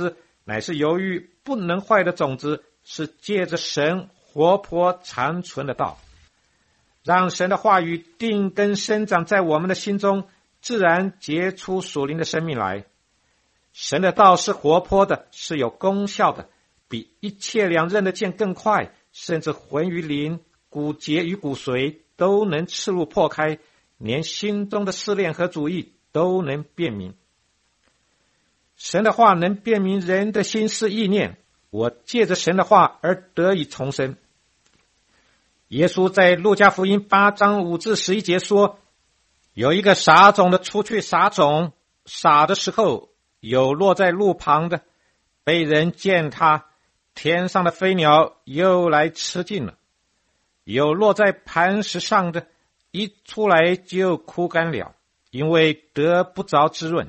乃是由于不能坏的种子，是借着神活泼长存的道，让神的话语定根生长在我们的心中，自然结出属灵的生命来。神的道是活泼的，是有功效的，比一切两刃的剑更快，甚至魂与灵、骨节与骨髓都能刺入破开，连心中的思念和主意都能辨明。神的话能辨明人的心思意念，我借着神的话而得以重生。耶稣在路加福音八章五至十一节说，有一个撒种的出去撒种，撒的时候，有落在路旁的，被人践踏，天上的飞鸟又来吃尽了；有落在磐石上的，一出来就枯干了，因为得不着滋润；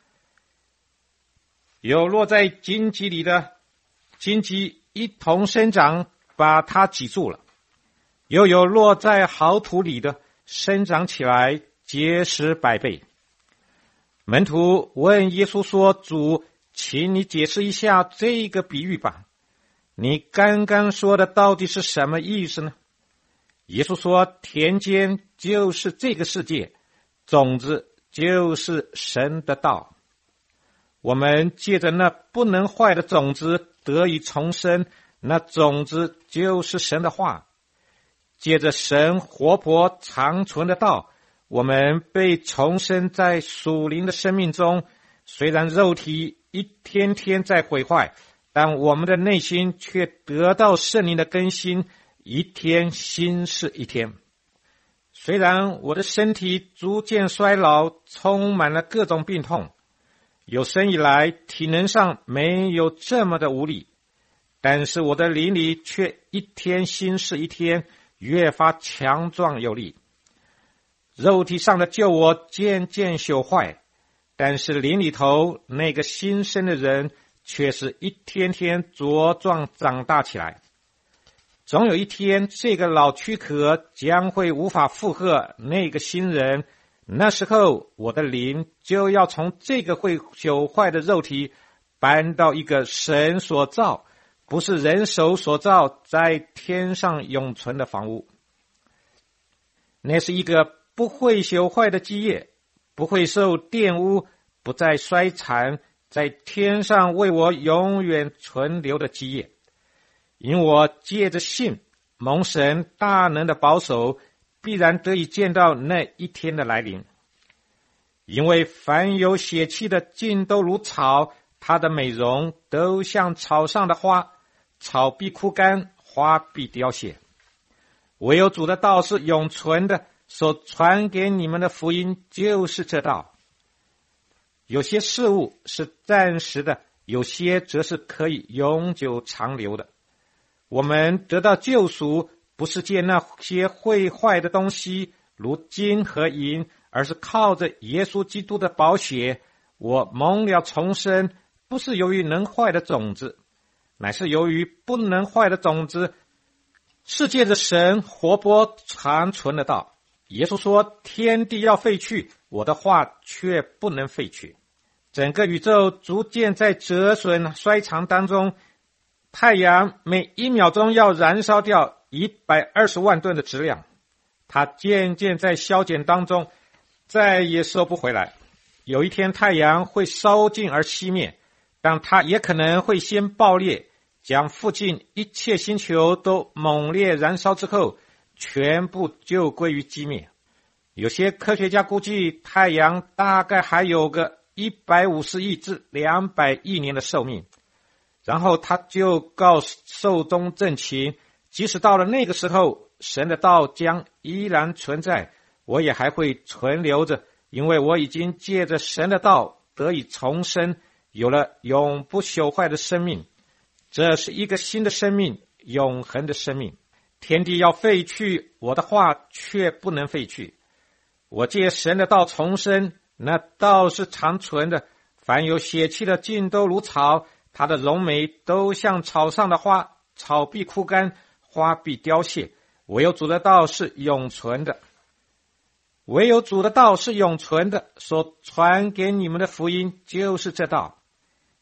有落在荆棘里的，荆棘一同生长，把它挤住了；又有落在好土里的，生长起来，结实百倍。门徒问耶稣说，主，请你解释一下这个比喻吧，你刚刚说的到底是什么意思呢？耶稣说，田间就是这个世界，种子就是神的道。我们借着那不能坏的种子得以重生，那种子就是神的话。借着神活泼长存的道，我们被重生在属灵的生命中，虽然肉体一天天在毁坏，但我们的内心却得到圣灵的更新，一天新是一天。虽然我的身体逐渐衰老，充满了各种病痛，有生以来体能上没有这么的无力，但是我的灵里却一天新是一天，越发强壮有力。肉体上的旧我渐渐朽坏，但是灵里头那个新生的人却是一天天茁壮长大起来。总有一天，这个老躯壳将会无法负荷那个新人，那时候我的灵就要从这个会朽坏的肉体搬到一个神所造，不是人手所造，在天上永存的房屋。那是一个不会朽坏的基业，不会受玷污，不再衰残，在天上为我永远存留的基业。因我借着信蒙神大能的保守，必然得以见到那一天的来临。因为凡有血气的尽都如草，它的美容都像草上的花，草必枯干，花必凋谢。唯有主的道是永存的，所传给你们的福音就是这道。有些事物是暂时的，有些则是可以永久长留的。我们得到救赎，不是借那些会坏的东西，如金和银，而是靠着耶稣基督的宝血。我蒙了重生，不是由于能坏的种子，乃是由于不能坏的种子，是借着神活泼长存的道。耶稣说，天地要废去，我的话却不能废去。整个宇宙逐渐在折损衰长当中，太阳每一秒钟要燃烧掉一百二十万吨的质量，它渐渐在消减当中，再也收不回来。有一天太阳会烧尽而熄灭，但它也可能会先爆裂，将附近一切星球都猛烈燃烧之后，全部就归于寂灭。有些科学家估计，太阳大概还有个一百五十亿至两百亿年的寿命，然后他就告寿终正寝，即使到了那个时候，神的道将依然存在，我也还会存留着，因为我已经借着神的道得以重生，有了永不朽坏的生命。这是一个新的生命，永恒的生命。天地要废去，我的话却不能废去。我借神的道重生，那道是长存的，凡有血气的尽都如草，它的荣美都像草上的花，草必枯干，花必凋谢，唯有主的道是永存的。唯有主的道是永存的，所传给你们的福音就是这道。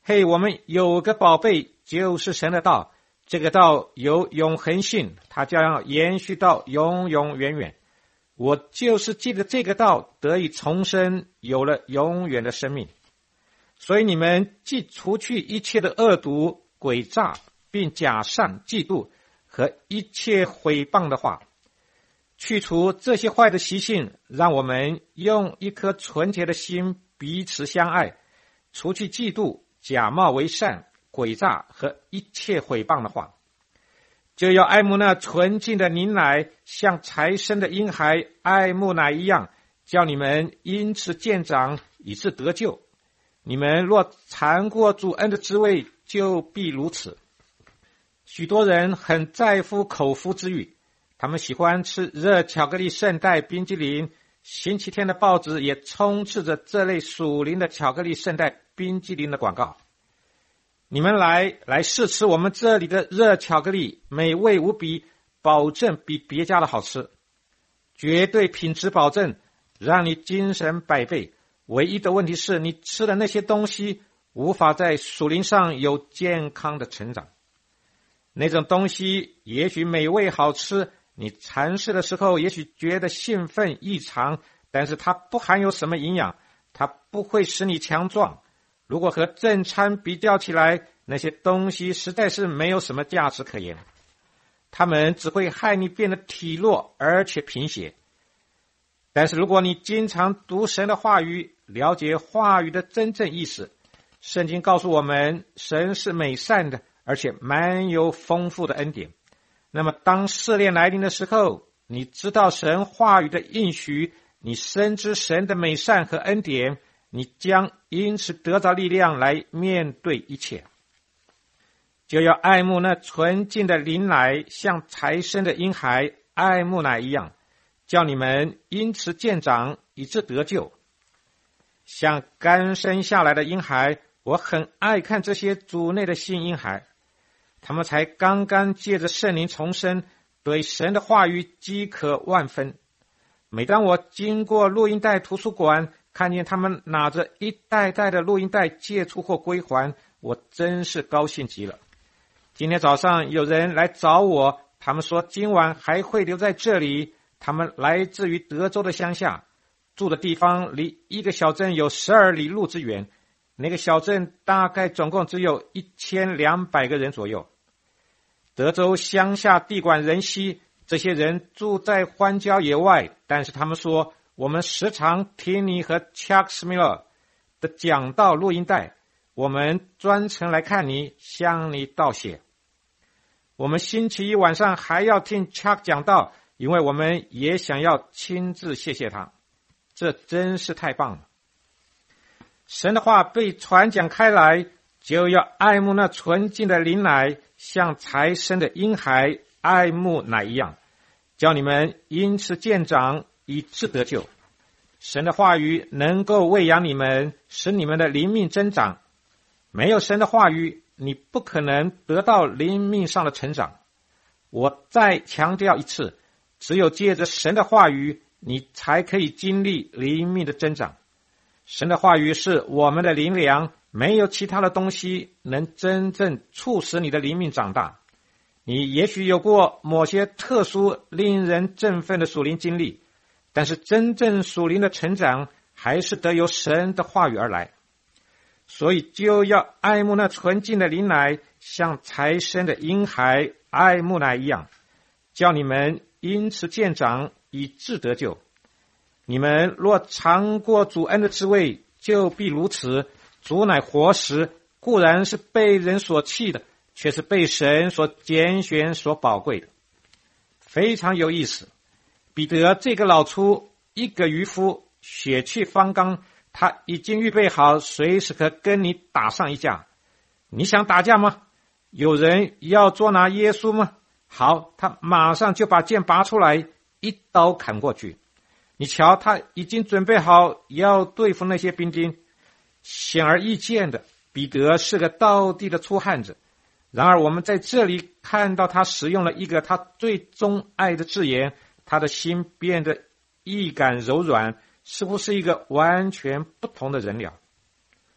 嘿，我们有个宝贝，就是神的道，这个道有永恒性，它将要延续到永永远远。我就是记得这个道得以重生，有了永远的生命。所以你们既除去一切的恶毒、诡诈，并假善、嫉妒和一切毁谤的话，去除这些坏的习性，让我们用一颗纯洁的心彼此相爱，除去嫉妒、假冒为善、诡诈和一切毁谤的话，就要爱慕那纯净的灵奶，像才生的婴孩爱慕奶一样，叫你们因此渐长，以致得救。你们若尝过主恩的滋味，就必如此。许多人很在乎口腹之欲，他们喜欢吃热巧克力圣代冰激凌，星期天的报纸也充斥着这类属灵的巧克力圣代冰激凌的广告。你们来来试吃我们这里的热巧克力，美味无比，保证比别家的好吃，绝对品质保证，让你精神百倍。唯一的问题是，你吃的那些东西无法在属灵上有健康的成长。那种东西也许美味好吃，你尝试的时候也许觉得兴奋异常，但是它不含有什么营养，它不会使你强壮。如果和正餐比较起来，那些东西实在是没有什么价值可言，它们只会害你变得体弱而且贫血。但是如果你经常读神的话语，了解话语的真正意思，圣经告诉我们，神是美善的，而且蛮有丰富的恩典。那么当试炼来临的时候，你知道神话语的应许，你深知神的美善和恩典，你将因此得到力量来面对一切。就要爱慕那纯净的灵奶，像才生的婴孩爱慕奶一样，叫你们因此渐长，以致得救。像刚生下来的婴孩，我很爱看这些主内的新婴孩，他们才刚刚借着圣灵重生，对神的话语饥渴万分。每当我经过录音带图书馆，看见他们拿着一袋袋的录音带借出或归还，我真是高兴极了。今天早上有人来找我，他们说今晚还会留在这里。他们来自于德州的乡下，住的地方离一个小镇有十二里路之远，那个小镇大概总共只有一千两百个人左右。德州乡下地广人稀，这些人住在荒郊野外，但是他们说，我们时常听你和 Chuck Smith 的讲道录音带，我们专程来看你，向你道谢。我们星期一晚上还要听 Chuck 讲道，因为我们也想要亲自谢谢他。这真是太棒了。神的话被传讲开来，就要爱慕那纯净的灵奶，像才生的婴孩爱慕奶一样，叫你们因此渐长，以致得救。神的话语能够喂养你们，使你们的灵命增长。没有神的话语，你不可能得到灵命上的成长。我再强调一次，只有借着神的话语，你才可以经历灵命的增长。神的话语是我们的灵粮，没有其他的东西能真正促使你的灵命长大。你也许有过某些特殊令人振奋的属灵经历，但是真正属灵的成长还是得由神的话语而来。所以就要爱慕那纯净的灵奶，像才生的婴孩爱慕奶一样，叫你们因此渐长，以致得救。你们若尝过主恩的滋味，就必如此。主乃活石，固然是被人所弃的，却是被神所拣选所宝贵的。非常有意思，彼得这个老粗，一个渔夫，血气方刚，他已经预备好随时可跟你打上一架。你想打架吗？有人要捉拿耶稣吗？好，他马上就把剑拔出来，一刀砍过去。你瞧，他已经准备好要对付那些兵丁。显而易见的，彼得是个道地的粗汉子。然而我们在这里看到他使用了一个他最钟爱的字眼，他的心变得易感柔软，似乎是一个完全不同的人了。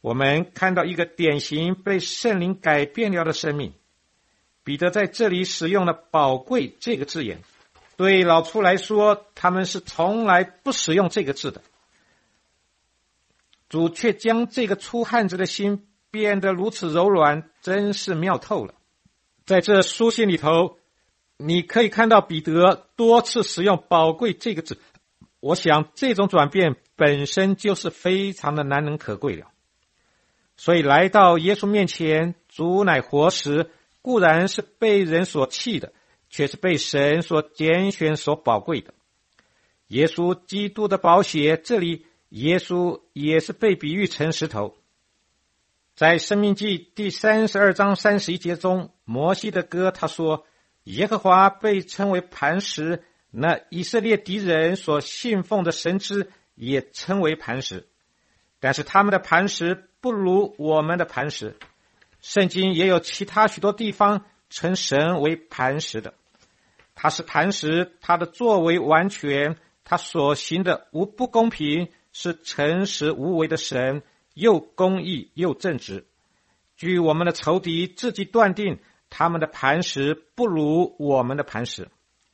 我们看到一个典型被圣灵改变了的生命。彼得在这里使用了宝贵这个字眼，对老粗来说，他们是从来不使用这个字的。主却将这个粗汉子的心变得如此柔软，真是妙透了。在这书信里头，你可以看到彼得多次使用宝贵这个字，我想这种转变本身就是非常的难能可贵了。所以来到耶稣面前，主乃活石，固然是被人所弃的，却是被神所拣选所宝贵的。耶稣基督的宝血，这里耶稣也是被比喻成石头。在申命记第三十二章三十一节中，摩西的歌他说，耶和华被称为磐石，那以色列敌人所信奉的神之也称为磐石，但是他们的磐石不如我们的磐石。圣经也有其他许多地方称神为磐石的。他是磐石，他的作为完全，他所行的无不公平，是诚实无为的神，又公义又正直。据我们的仇敌自己断定，他们的磐石不如我们的磐石。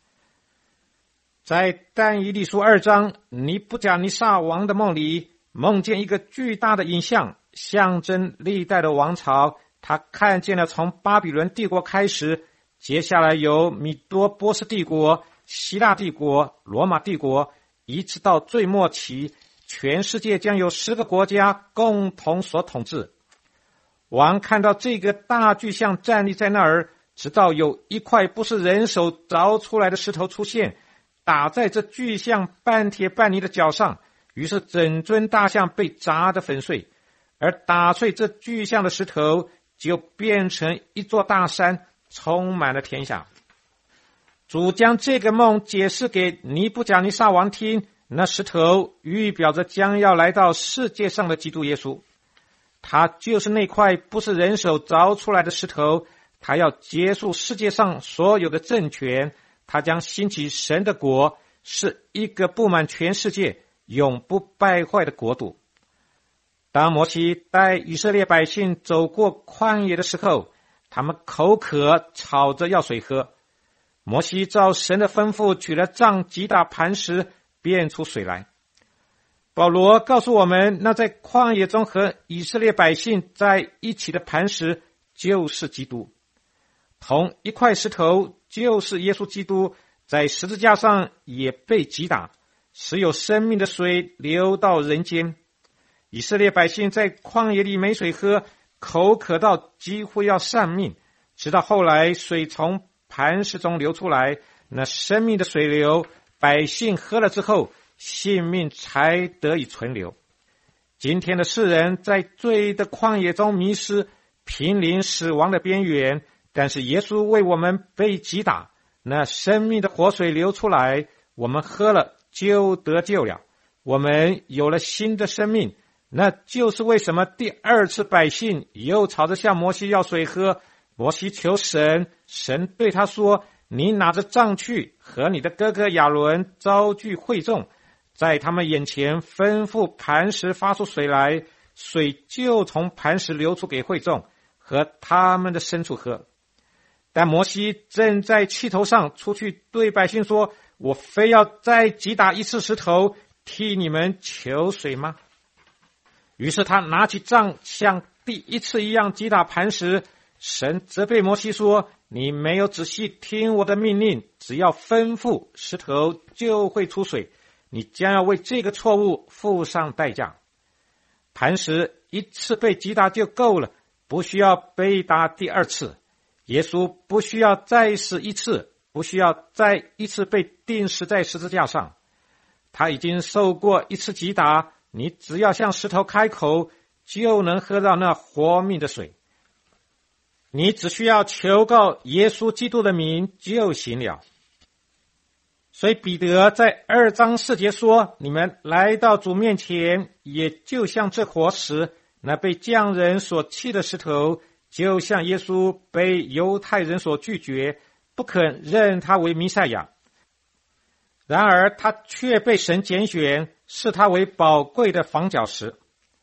在但以理书二章，尼布甲尼撒王的梦里，梦见一个巨大的影像，象征历代的王朝。他看见了从巴比伦帝国开始，接下来由米多波斯帝国、希腊帝国、罗马帝国，一直到最末期，全世界将有十个国家共同所统治。王看到这个大巨像站立在那儿，直到有一块不是人手凿出来的石头出现，打在这巨像半铁半泥的脚上，于是整尊大像被砸得粉碎，而打碎这巨像的石头就变成一座大山，充满了天下。主将这个梦解释给尼布甲尼撒王听，那石头预表着将要来到世界上的基督耶稣。他就是那块不是人手凿出来的石头，他要结束世界上所有的政权，他将兴起神的国，是一个布满全世界永不败坏的国度。当摩西带以色列百姓走过旷野的时候，他们口渴，吵着要水喝。摩西照神的吩咐取了杖击打磐石，变出水来。保罗告诉我们，那在旷野中和以色列百姓在一起的磐石就是基督。同一块石头就是耶稣基督，在十字架上也被击打，使有生命的水流到人间。以色列百姓在旷野里没水喝，口渴到几乎要丧命，直到后来水从磐石中流出来，那生命的水流，百姓喝了之后，性命才得以存留。今天的世人在罪的旷野中迷失，濒临死亡的边缘，但是耶稣为我们被击打，那生命的活水流出来，我们喝了就得救了，我们有了新的生命。那就是为什么第二次百姓又吵着向摩西要水喝，摩西求神，神对他说，你拿着杖去，和你的哥哥亚伦招聚会众，在他们眼前吩咐磐石发出水来，水就从磐石流出给会众和他们的牲畜喝。但摩西正在气头上出去对百姓说，我非要再击打一次石头，替你们求水吗？于是他拿起杖，像第一次一样击打磐石。神责备摩西说，你没有仔细听我的命令，只要吩咐，石头就会出水，你将要为这个错误付上代价。磐石一次被击打就够了，不需要被打第二次。耶稣不需要再死一次，不需要再一次被钉死在十字架上。他已经受过一次击打，你只要向石头开口，就能喝到那活命的水。你只需要求告耶稣基督的名就行了。所以彼得在二章四节说，你们来到主面前，也就像这活石，那被匠人所弃的石头，就像耶稣被犹太人所拒绝，不肯认他为弥赛亚。然而他却被神拣选，视他为宝贵的房角石。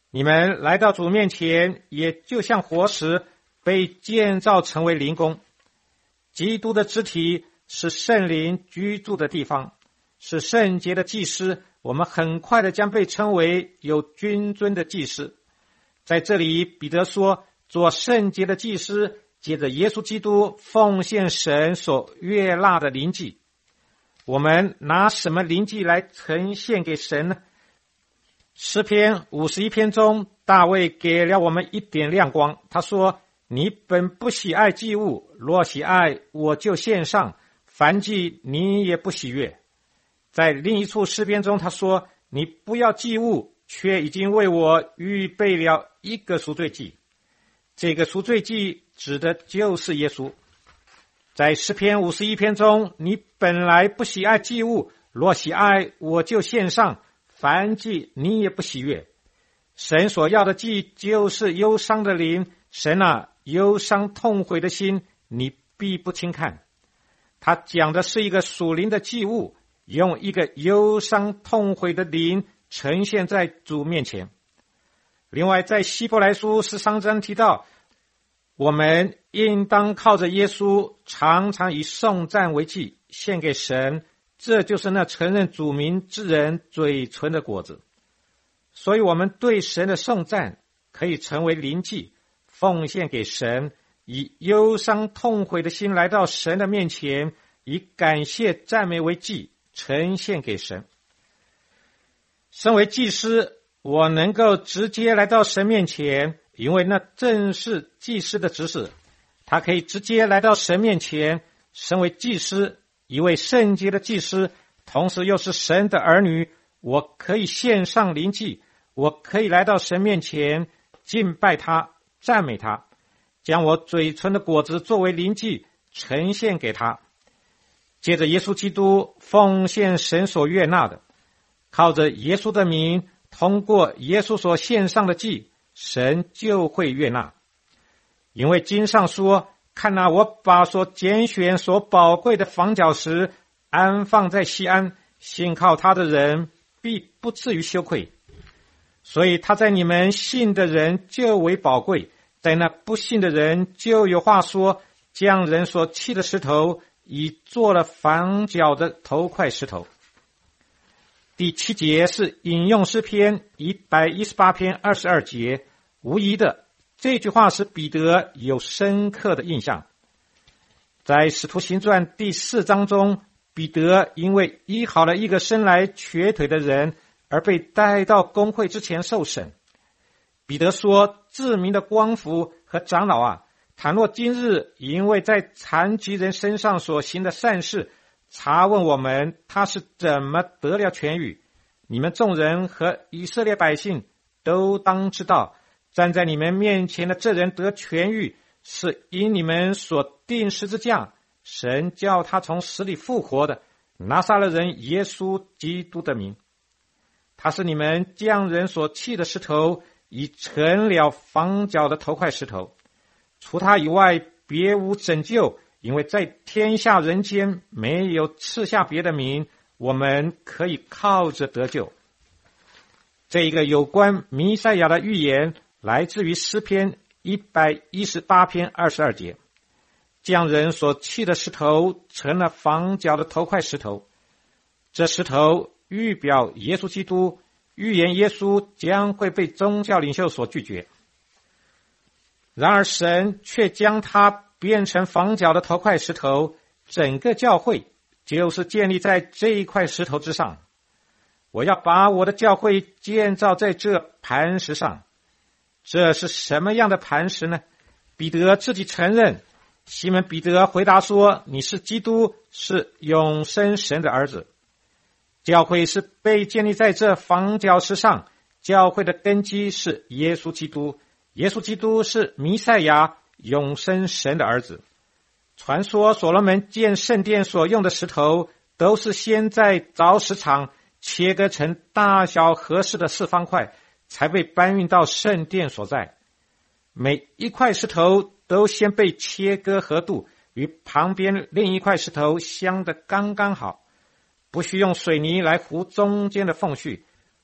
你们来到主面前，也就像活石被建造成为灵宫。基督的肢体是圣灵居住的地方，是圣洁的祭司，我们很快的将被称为有君尊的祭司。在这里，彼得说，做圣洁的祭司，借着耶稣基督奉献神所悦纳的灵祭。我们拿什么灵祭来呈现给神呢？诗篇五十一篇中，大卫给了我们一点亮光。他说，你本不喜爱祭物，若喜爱，我就献上，凡祭你也不喜悦。在另一处诗篇中，他说，你不要祭物，却已经为我预备了一个赎罪祭。这个赎罪祭指的就是耶稣。在诗篇五十一篇中，你本来不喜爱祭物，若喜爱，我就献上，凡祭你也不喜悦。神所要的祭就是忧伤的灵，神啊，忧伤痛悔的心你必不轻看。他讲的是一个属灵的祭物，用一个忧伤痛悔的灵呈现在主面前。另外，在希伯来书十三章提到，我们应当靠着耶稣，常常以颂赞为祭，献给神，这就是那承认主名之人嘴唇的果子。所以我们对神的颂赞可以成为灵祭，奉献给神，以忧伤痛悔的心来到神的面前，以感谢赞美为祭，呈现给神。身为祭司，我能够直接来到神面前，因为那正是祭司的职事。他可以直接来到神面前，身为祭司，一位圣洁的祭司，同时又是神的儿女，我可以献上灵祭，我可以来到神面前敬拜他，赞美他，将我嘴唇的果子作为灵祭呈现给他。借着耶稣基督奉献神所悦纳的，靠着耶稣的名，通过耶稣所献上的祭，神就会悦纳。因为经上说，看哪，我把所拣选所宝贵的房角石安放在西安，信靠他的人必不至于羞愧。所以他在你们信的人就为宝贵，在那不信的人就有话说，将人所弃的石头已做了房角的头块石头。第七节是引用诗篇一百一十八篇二十二节，无疑的，这句话使彼得有深刻的印象。在使徒行传第四章中，彼得因为医好了一个生来瘸腿的人，而被带到公会之前受审。彼得说，至明的光服和长老啊，倘若今日因为在残疾人身上所行的善事，查问我们他是怎么得了痊愈，你们众人和以色列百姓都当知道，站在你们面前的这人得痊愈，是因你们所定十字架，神叫他从死里复活的拿撒勒人耶稣基督的名。他是你们匠人所弃的石头，已成了房角的头块石头。除他以外，别无拯救，因为在天下人间没有赐下别的名，我们可以靠着得救。这一个有关弥赛亚的预言来自于诗篇一百一十八篇二十二节，匠人所弃的石头成了房角的头块石头。这石头预表耶稣基督，预言耶稣将会被宗教领袖所拒绝。然而神却将它变成房角的头块石头，整个教会就是建立在这一块石头之上。我要把我的教会建造在这磐石上。这是什么样的磐石呢？彼得自己承认。西门彼得回答说，你是基督，是永生神的儿子。教会是被建立在这房角石上，教会的根基是耶稣基督，耶稣基督是弥赛亚，永生神的儿子。传说所罗门建圣殿所用的石头，都是先在凿石场切割成大小合适的四方块，才被搬运到圣殿所在。每一块石头都先被切割合度，与旁边另一块石头相得刚刚好，不需用水泥来糊中间的缝隙。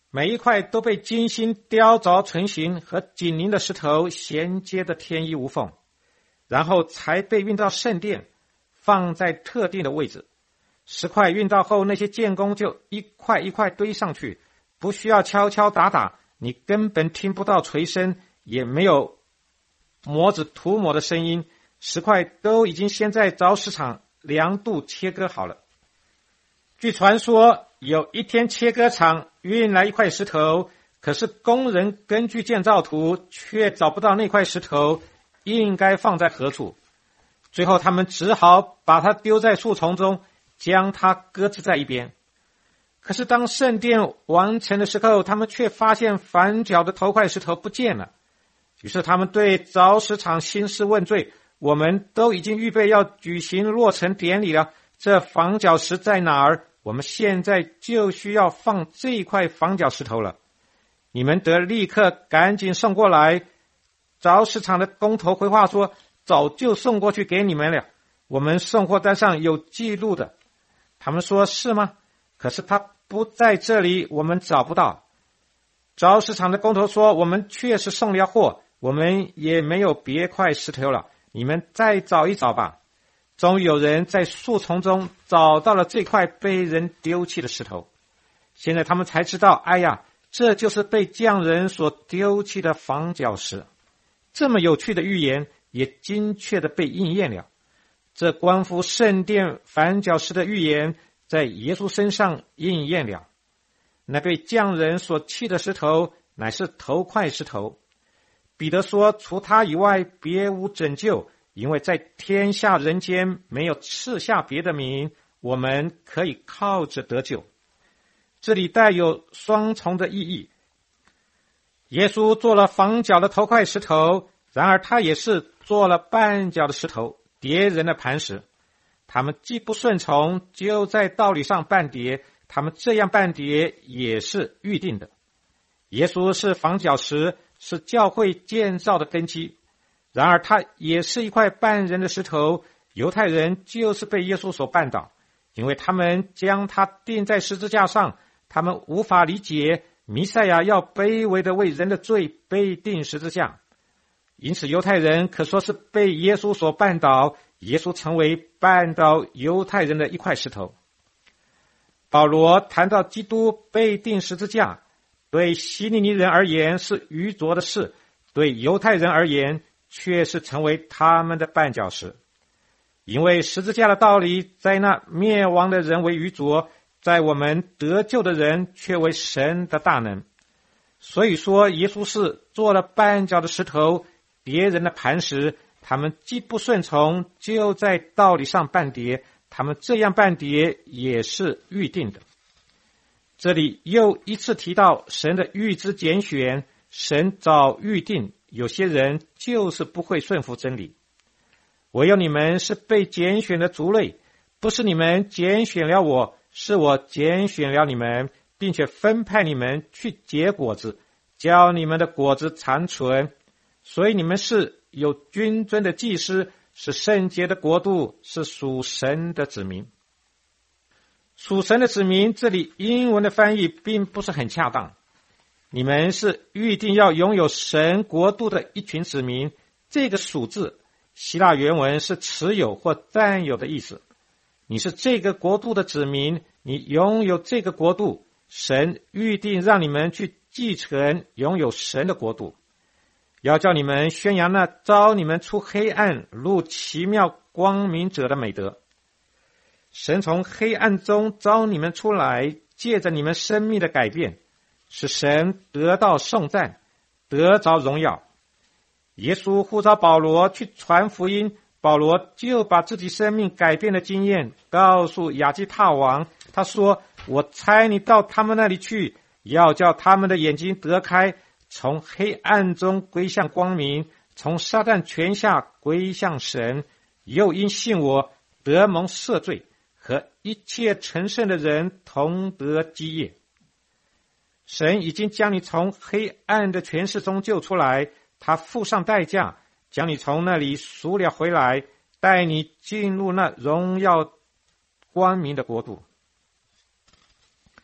每一块都被精心雕凿成型和紧邻的石头衔接的天衣无缝，然后才被运到圣殿，放在特定的位置。石块运到后，那些建工就一块一块堆上去，不需要敲敲打打，你根本听不到锤声，也没有模子涂抹的声音，石块都已经先在凿石场量度切割好了。据传说，有一天切割厂运来一块石头，可是工人根据建造图却找不到那块石头应该放在何处，最后他们只好把它丢在树丛中，将它搁置在一边。可是当圣殿完成的时候，他们却发现反角的头块石头不见了。于是他们对凿石场兴师问罪，我们都已经预备要举行落成典礼了，这房角石在哪儿？我们现在就需要放这一块房角石头了，你们得立刻赶紧送过来。凿石场的工头回话说，早就送过去给你们了，我们送货单上有记录的。他们说，是吗？可是他不在这里，我们找不到。凿石场的工头说，我们确实送了货，我们也没有别块石头了，你们再找一找吧。终于有人在树丛中找到了这块被人丢弃的石头，现在他们才知道，哎呀，这就是被匠人所丢弃的房角石。这么有趣的预言也精确的被应验了。这关乎圣殿房角石的预言在耶稣身上应验了。那被匠人所弃的石头乃是头块石头。彼得说，除他以外别无拯救，因为在天下人间没有赐下别的名，我们可以靠着得救。这里带有双重的意义。耶稣做了房角的头块石头，然而他也是做了绊脚的石头，跌人的磐石。他们既不顺从，就在道理上绊跌，他们这样绊跌也是预定的。耶稣是房角石，是教会建造的根基，然而他也是一块绊人的石头。犹太人就是被耶稣所绊倒，因为他们将他钉在十字架上，他们无法理解弥赛亚要卑微的为人的罪被钉十字架，因此犹太人可说是被耶稣所绊倒，耶稣成为绊倒犹太人的一块石头。保罗谈到基督被钉十字架，对希利尼人而言是愚拙的事，对犹太人而言却是成为他们的绊脚石。因为十字架的道理在那灭亡的人为愚拙，在我们得救的人却为神的大能。所以说耶稣是做了绊脚的石头，跌人的磐石。他们既不顺从，就在道理上绊跌，他们这样绊跌也是预定的。这里又一次提到神的预知拣选，神早预定有些人就是不会顺服真理。唯有你们是被拣选的族类，不是你们拣选了我，是我拣选了你们，并且分派你们去结果子，叫你们的果子长存。所以你们是有君尊的祭司，是圣洁的国度，是属神的子民。属神的子民，这里英文的翻译并不是很恰当。你们是预定要拥有神国度的一群子民，这个属字希腊原文是持有或占有的意思。你是这个国度的子民，你拥有这个国度，神预定让你们去继承拥有神的国度，要叫你们宣扬那招你们出黑暗入奇妙光明者的美德。神从黑暗中招你们出来，借着你们生命的改变，使神得到颂赞，得着荣耀。耶稣呼召保罗去传福音，保罗就把自己生命改变的经验告诉亚基帕王。他说，我差你到他们那里去，要叫他们的眼睛得开，从黑暗中归向光明，从撒旦权下归向神，又因信我得蒙赦罪，和一切成圣的人同得基业。神已经将你从黑暗的权势中救出来，他付上代价，将你从那里赎了回来，带你进入那荣耀光明的国度。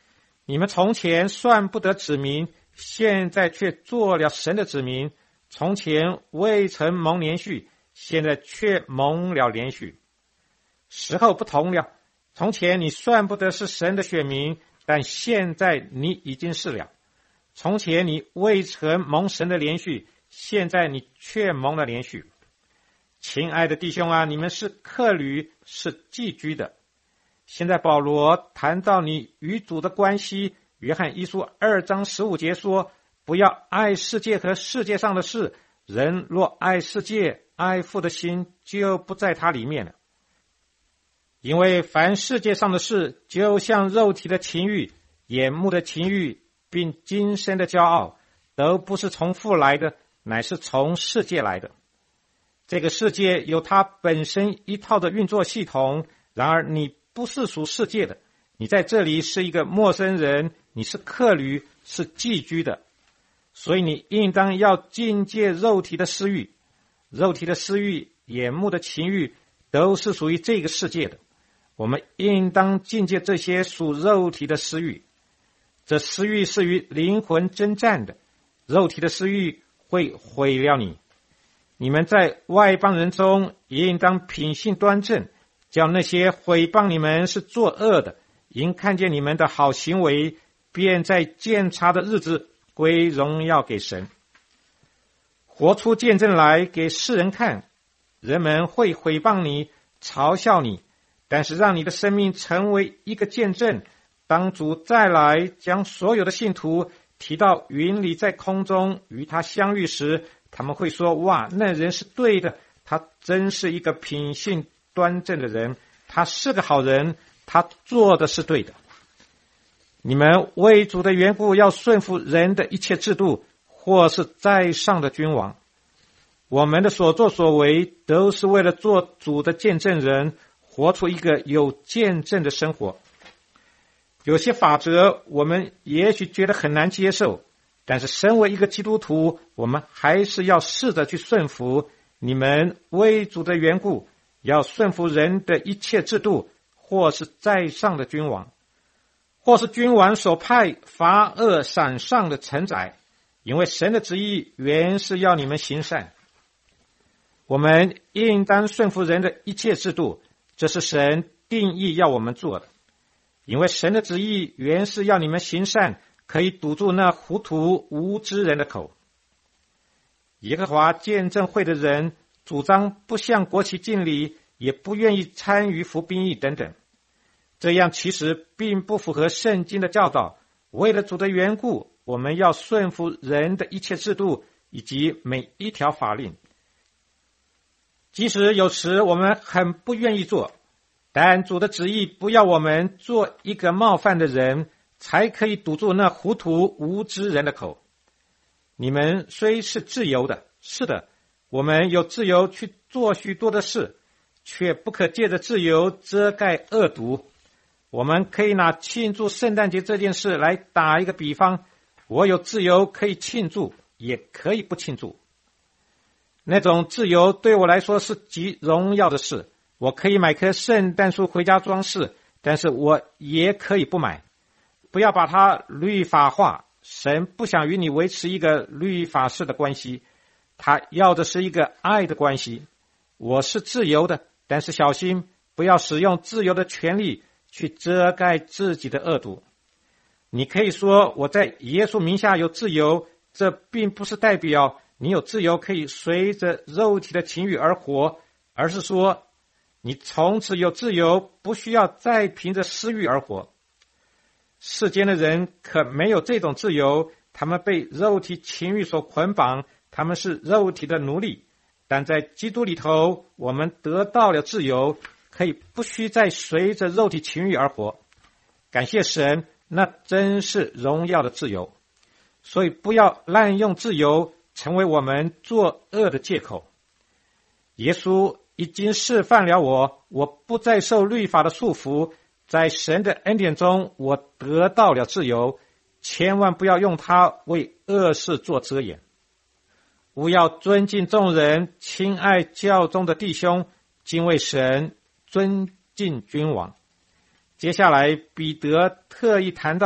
你们从前算不得子民，现在却做了神的子民；从前未曾蒙连续，现在却蒙了连续。时候不同了，从前你算不得是神的选民，但现在你已经是了。从前你未曾蒙神的连续，现在你却蒙了连续。亲爱的弟兄啊，你们是客旅，是寄居的。现在保罗谈到你与主的关系，约翰一书二章十五节说，不要爱世界和世界上的事，人若爱世界，爱父的心就不在他里面了。因为凡世界上的事，就像肉体的情欲、眼目的情欲，并今生的骄傲，都不是从父来的，乃是从世界来的。这个世界有它本身一套的运作系统，然而你不是属世界的，你在这里是一个陌生人，你是客旅，是寄居的，所以你应当要禁戒肉体的私欲。肉体的私欲、眼目的情欲都是属于这个世界的，我们应当禁戒这些属肉体的私欲。这私欲是与灵魂征战的，肉体的私欲会毁了你。你们在外邦人中应当品性端正，叫那些毁谤你们是作恶的，因看见你们的好行为，便在鉴察的日子归荣耀给神。活出见证来给世人看，人们会毁谤你，嘲笑你，但是让你的生命成为一个见证。当主再来将所有的信徒提到云里在空中与他相遇时，他们会说，哇，那人是对的，他真是一个品性端正的人，他是个好人，他做的是对的。你们为主的缘故要顺服人的一切制度，或是在上的君王。我们的所作所为都是为了做主的见证人，活出一个有见证的生活。有些法则我们也许觉得很难接受，但是身为一个基督徒，我们还是要试着去顺服。你们为主的缘故要顺服人的一切制度，或是在上的君王，或是君王所派罚恶赏善的臣宰，因为神的旨意原是要你们行善。我们应当顺服人的一切制度，这是神定义要我们做的。因为神的旨意原是要你们行善，可以堵住那糊涂无知人的口。耶和华见证会的人主张不向国旗敬礼，也不愿意参与服兵役等等，这样其实并不符合圣经的教导。为了主的缘故，我们要顺服人的一切制度以及每一条法令，即使有时我们很不愿意做，但主的旨意不要我们做一个冒犯的人，才可以堵住那糊涂无知人的口。你们虽是自由的，是的，我们有自由去做许多的事，却不可借着自由遮盖恶毒。我们可以拿庆祝圣诞节这件事来打一个比方，我有自由可以庆祝，也可以不庆祝。那种自由对我来说是极荣耀的事，我可以买棵圣诞树回家装饰，但是我也可以不买。不要把它律法化，神不想与你维持一个律法式的关系，他要的是一个爱的关系。我是自由的，但是小心不要使用自由的权利去遮盖自己的恶毒。你可以说我在耶稣名下有自由，这并不是代表你有自由可以随着肉体的情欲而活，而是说你从此有自由，不需要再凭着私欲而活。世间的人可没有这种自由，他们被肉体情欲所捆绑，他们是肉体的奴隶。但在基督里头，我们得到了自由，可以不需再随着肉体情欲而活。感谢神，那真是荣耀的自由。所以不要滥用自由，成为我们作恶的借口。耶稣已经示范了我，我不再受律法的束缚，在神的恩典中，我得到了自由。千万不要用它为恶事做遮掩。务要尊敬众人，亲爱教中的弟兄，敬畏神，尊敬君王。接下来彼得特意谈到，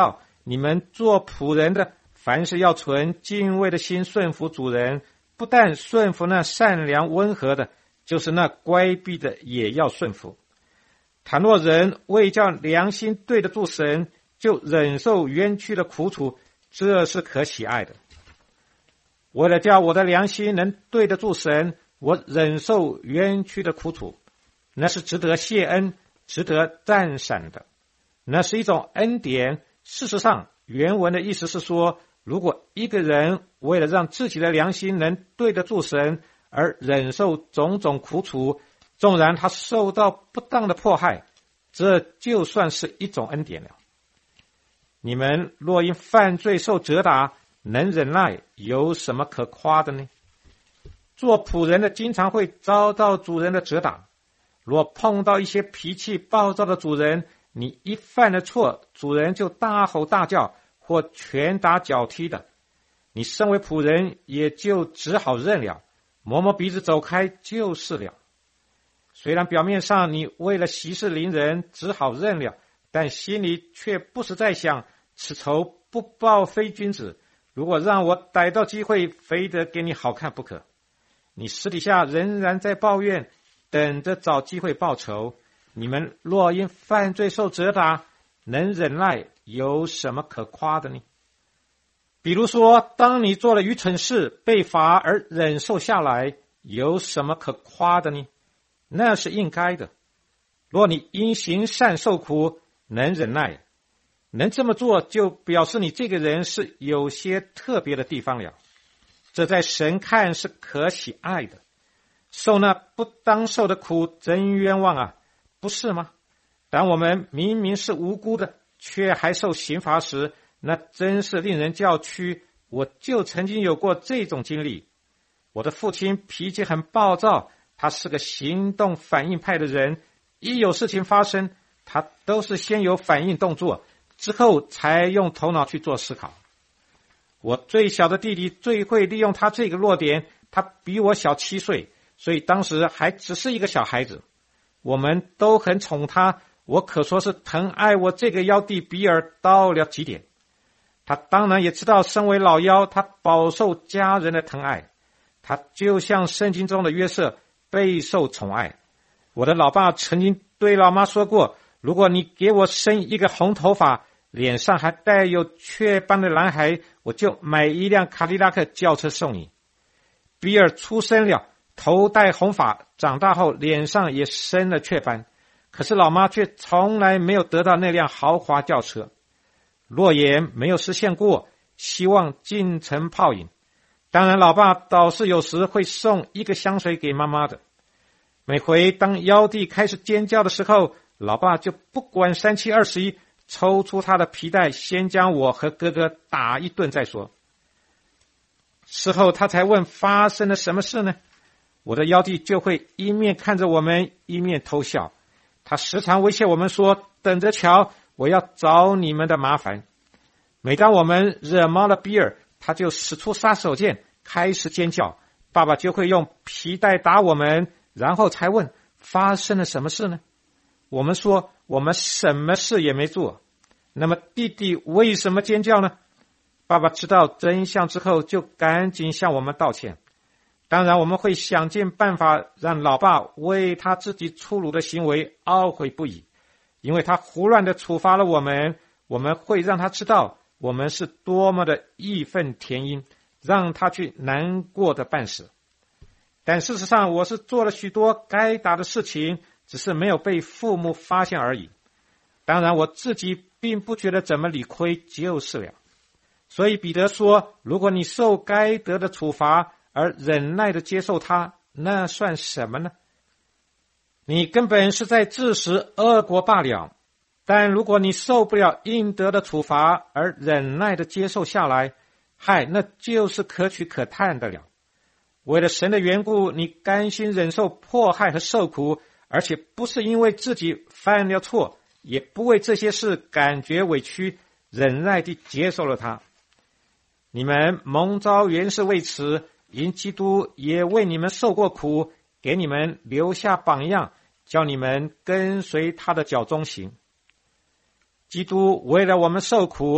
你们做仆人的，凡是要存敬畏的心顺服主人，不但顺服那善良温和的，就是那乖僻的也要顺服。倘若人为叫良心对得住神，就忍受冤屈的苦楚，这是可喜爱的。为了叫我的良心能对得住神，我忍受冤屈的苦楚，那是值得谢恩，值得赞赏的，那是一种恩典。事实上，原文的意思是说，如果一个人为了让自己的良心能对得住神而忍受种种苦楚，纵然他受到不当的迫害，这就算是一种恩典了。你们若因犯罪受责打，能忍耐，有什么可夸的呢？做仆人的经常会遭到主人的责打，若碰到一些脾气暴躁的主人，你一犯了错，主人就大吼大叫或拳打脚踢的，你身为仆人也就只好认了，摸摸鼻子走开就是了。虽然表面上你为了息事宁人只好认了，但心里却不时在想，此仇不报非君子，如果让我逮到机会，非得给你好看不可。你私底下仍然在抱怨，等着找机会报仇。你们若因犯罪受责打，能忍耐，有什么可夸的呢？比如说，当你做了愚蠢事被罚而忍受下来，有什么可夸的呢？那是应该的。若你因行善受苦，能忍耐，能这么做，就表示你这个人是有些特别的地方了。这在神看是可喜爱的。受那不当受的苦，真冤枉啊，不是吗？当我们明明是无辜的，却还受刑罚时，那真是令人叫屈。我就曾经有过这种经历。我的父亲脾气很暴躁，他是个行动反应派的人，一有事情发生，他都是先有反应动作，之后才用头脑去做思考。我最小的弟弟最会利用他这个弱点，他比我小七岁，所以当时还只是一个小孩子。我们都很宠他，我可说是疼爱我这个幺弟比尔到了极点。他当然也知道身为老幺，他饱受家人的疼爱，他就像圣经中的约瑟，备受宠爱。我的老爸曾经对老妈说过，如果你给我生一个红头发，脸上还带有雀斑的男孩，我就买一辆卡迪拉克轿车送你。比尔出生了，头戴红发，长大后脸上也生了雀斑，可是老妈却从来没有得到那辆豪华轿车。诺言没有实现过，希望尽成泡影。当然老爸倒是有时会送一个香水给妈妈的。每回当幺弟开始尖叫的时候，老爸就不管三七二十一，抽出他的皮带，先将我和哥哥打一顿再说。事后他才问发生了什么事呢？我的幺弟就会一面看着我们，一面偷笑。他时常威胁我们说，等着瞧，我要找你们的麻烦。每当我们惹毛了比尔，他就使出杀手锏，开始尖叫，爸爸就会用皮带打我们，然后才问发生了什么事呢？我们说我们什么事也没做。那么弟弟为什么尖叫呢？爸爸知道真相之后，就赶紧向我们道歉。当然我们会想尽办法让老爸为他自己粗鲁的行为懊悔不已，因为他胡乱的处罚了我们，我们会让他知道我们是多么的义愤填膺，让他去难过的半死。但事实上我是做了许多该打的事情，只是没有被父母发现而已。当然我自己并不觉得怎么理亏就是了。所以彼得说，如果你受该得的处罚而忍耐的接受它，那算什么呢？你根本是在自食恶果罢了。但如果你受不了应得的处罚而忍耐的接受下来，嗨，那就是可取可叹的了。为了神的缘故，你甘心忍受迫害和受苦，而且不是因为自己犯了错，也不为这些事感觉委屈，忍耐地接受了它。你们蒙召原是为此，因基督也为你们受过苦，给你们留下榜样，叫你们跟随他的脚中行。基督为了我们受苦，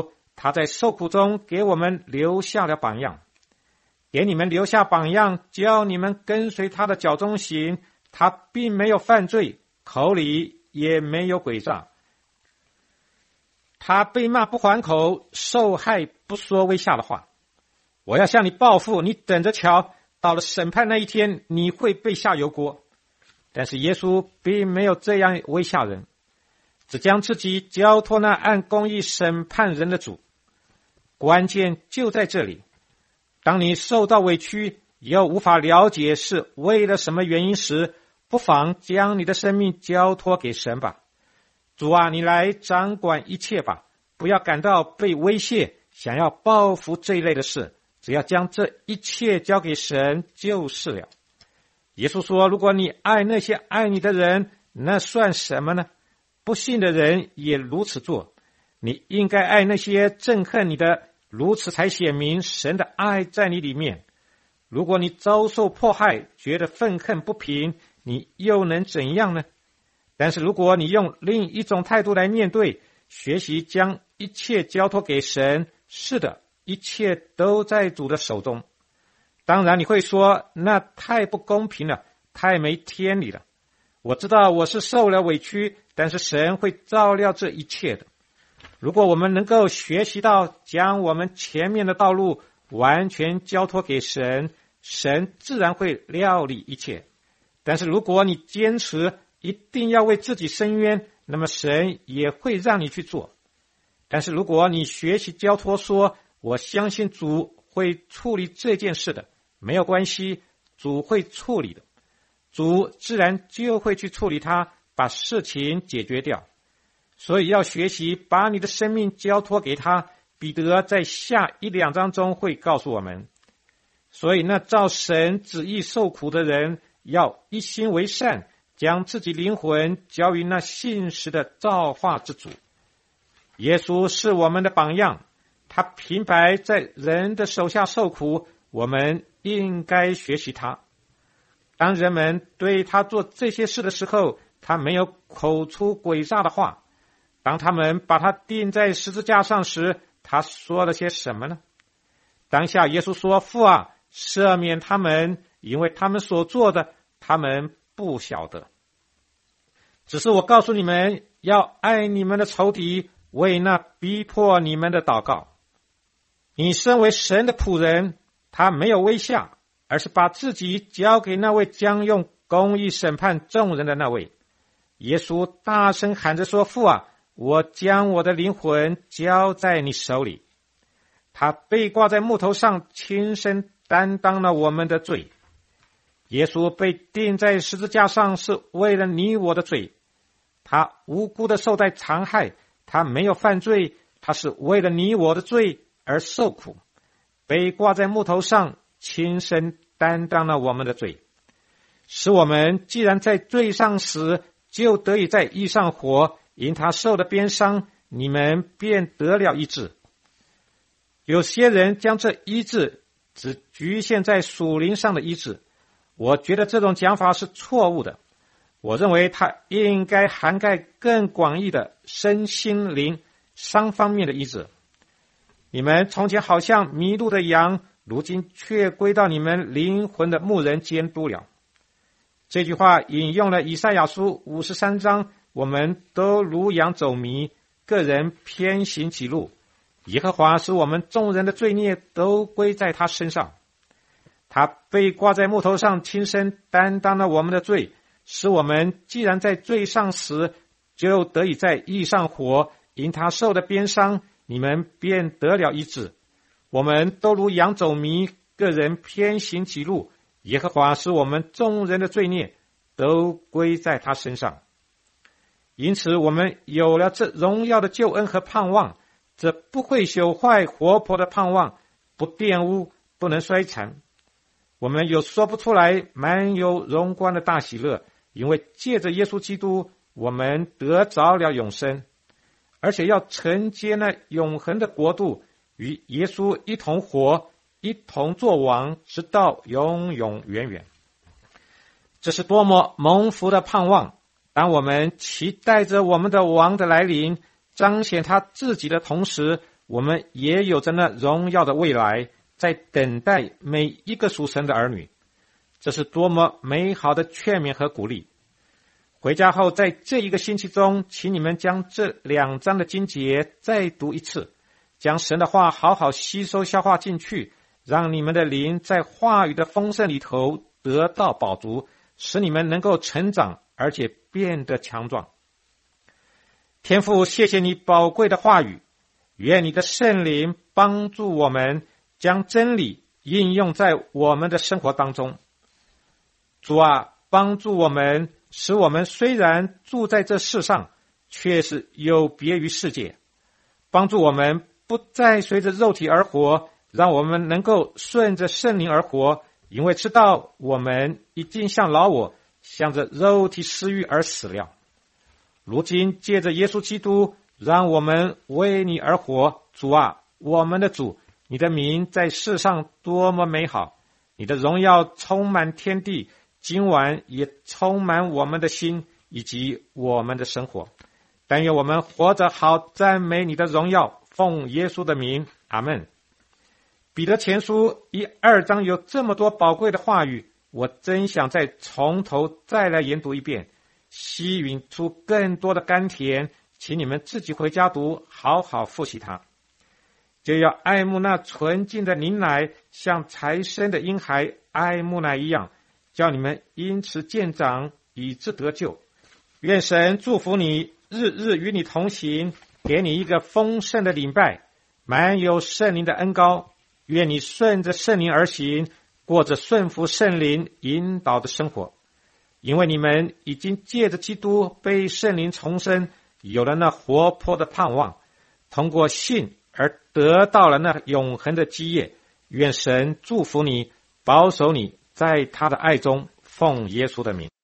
他在受苦中给我们留下了榜样，给你们留下榜样，叫你们跟随他的脚中行。他并没有犯罪，口里也没有诡诈。他被骂不还口，受害不说威吓的话。我要向你报复，你等着瞧，到了审判那一天，你会被下油锅。但是耶稣并没有这样威吓人，只将自己交托那按公义审判人的主。关键就在这里，当你受到委屈又无法了解是为了什么原因时，不妨将你的生命交托给神吧。主啊，你来掌管一切吧，不要感到被威胁，想要报复这一类的事，只要将这一切交给神就是了。耶稣说，如果你爱那些爱你的人，那算什么呢？不信的人也如此做。你应该爱那些憎恨你的，如此才显明神的爱在你里面。如果你遭受迫害，觉得愤恨不平，你又能怎样呢？但是如果你用另一种态度来面对，学习将一切交托给神，是的，一切都在主的手中。当然你会说，那太不公平了，太没天理了。我知道我是受了委屈，但是神会照料这一切的。如果我们能够学习到将我们前面的道路完全交托给神，神自然会料理一切。但是如果你坚持一定要为自己伸冤，那么神也会让你去做。但是如果你学习交托说，我相信主会处理这件事的，没有关系，主会处理的，主自然就会去处理它，把事情解决掉。所以要学习把你的生命交托给他。彼得在下一两章中会告诉我们，所以那照神旨意受苦的人，要一心为善，将自己灵魂交于那信实的造化之主。耶稣是我们的榜样，他平白在人的手下受苦，我们应该学习他。当人们对他做这些事的时候，他没有口出诡诈的话。当他们把他钉在十字架上时，他说了些什么呢？当下耶稣说，父啊，赦免他们，因为他们所做的，他们不晓得。只是我告诉你们，要爱你们的仇敌，为那逼迫你们的祷告。你身为神的仆人，他没有威吓，而是把自己交给那位将用公义审判众人的那位。耶稣大声喊着说，父啊，我将我的灵魂交在你手里。他被挂在木头上，亲身担当了我们的罪。耶稣被钉在十字架上，是为了你我的罪。他无辜的受待残害，他没有犯罪，他是为了你我的罪而受苦。被挂在木头上，亲身担当了我们的罪，使我们既然在罪上死，就得以在义上活。因他受的鞭伤，你们便得了医治。有些人将这医治只局限在属灵上的医治，我觉得这种讲法是错误的。我认为它应该涵盖更广义的身心灵三方面的医治。你们从前好像迷路的羊，如今却归到你们灵魂的牧人监督了。这句话引用了以赛亚书五十三章，我们都如羊走迷，个人偏行己路。耶和华使我们众人的罪孽都归在他身上。他被挂在木头上，亲身担当了我们的罪，使我们既然在罪上死，就得以在义上活。因他受的鞭伤，你们便得了医治。我们都如羊走迷，个人偏行己路。耶和华使我们众人的罪孽都归在他身上。因此我们有了这荣耀的救恩和盼望，这不会朽坏活泼的盼望，不玷污，不能衰残。我们有说不出来满有荣光的大喜乐，因为借着耶稣基督，我们得着了永生，而且要承接那永恒的国度，与耶稣一同活，一同作王，直到永永远远。这是多么蒙福的盼望！当我们期待着我们的王的来临，彰显他自己的同时， 我们也有着那荣耀的未来，在等待每一个属神的儿女。这是多么美好的劝勉和鼓励！回家后，在这一个星期中，请你们将这两章的经节再读一次，将神的话好好吸收消化进去，让你们的灵在话语的丰盛里头得到饱足，使你们能够成长，而且变得强壮。天父，谢谢你宝贵的话语，愿你的圣灵帮助我们将真理应用在我们的生活当中。主啊，帮助我们，使我们虽然住在这世上，却是有别于世界。帮助我们不再随着肉体而活，让我们能够顺着圣灵而活，因为知道我们已经像老我，向着肉体私欲而死了。如今借着耶稣基督，让我们为你而活。主啊，我们的主，你的名在世上多么美好，你的荣耀充满天地，今晚也充满我们的心以及我们的生活。但愿我们活着好赞美你的荣耀，奉耶稣的名，阿们。彼得前书一二章有这么多宝贵的话语，我真想再从头再来研读一遍，吸引出更多的甘甜，请你们自己回家读，好好复习它。就要爱慕那纯净的灵奶，像才生的婴孩爱慕奶一样，叫你们因此渐长，以致得救。愿神祝福你，日日与你同行，给你一个丰盛的礼拜，满有圣灵的恩膏。愿你顺着圣灵而行，过着顺服圣灵引导的生活。因为你们已经借着基督被圣灵重生，有了那活泼的盼望，通过信而得到了那永恒的基业。愿神祝福你，保守你，在他的爱中，奉耶稣的名。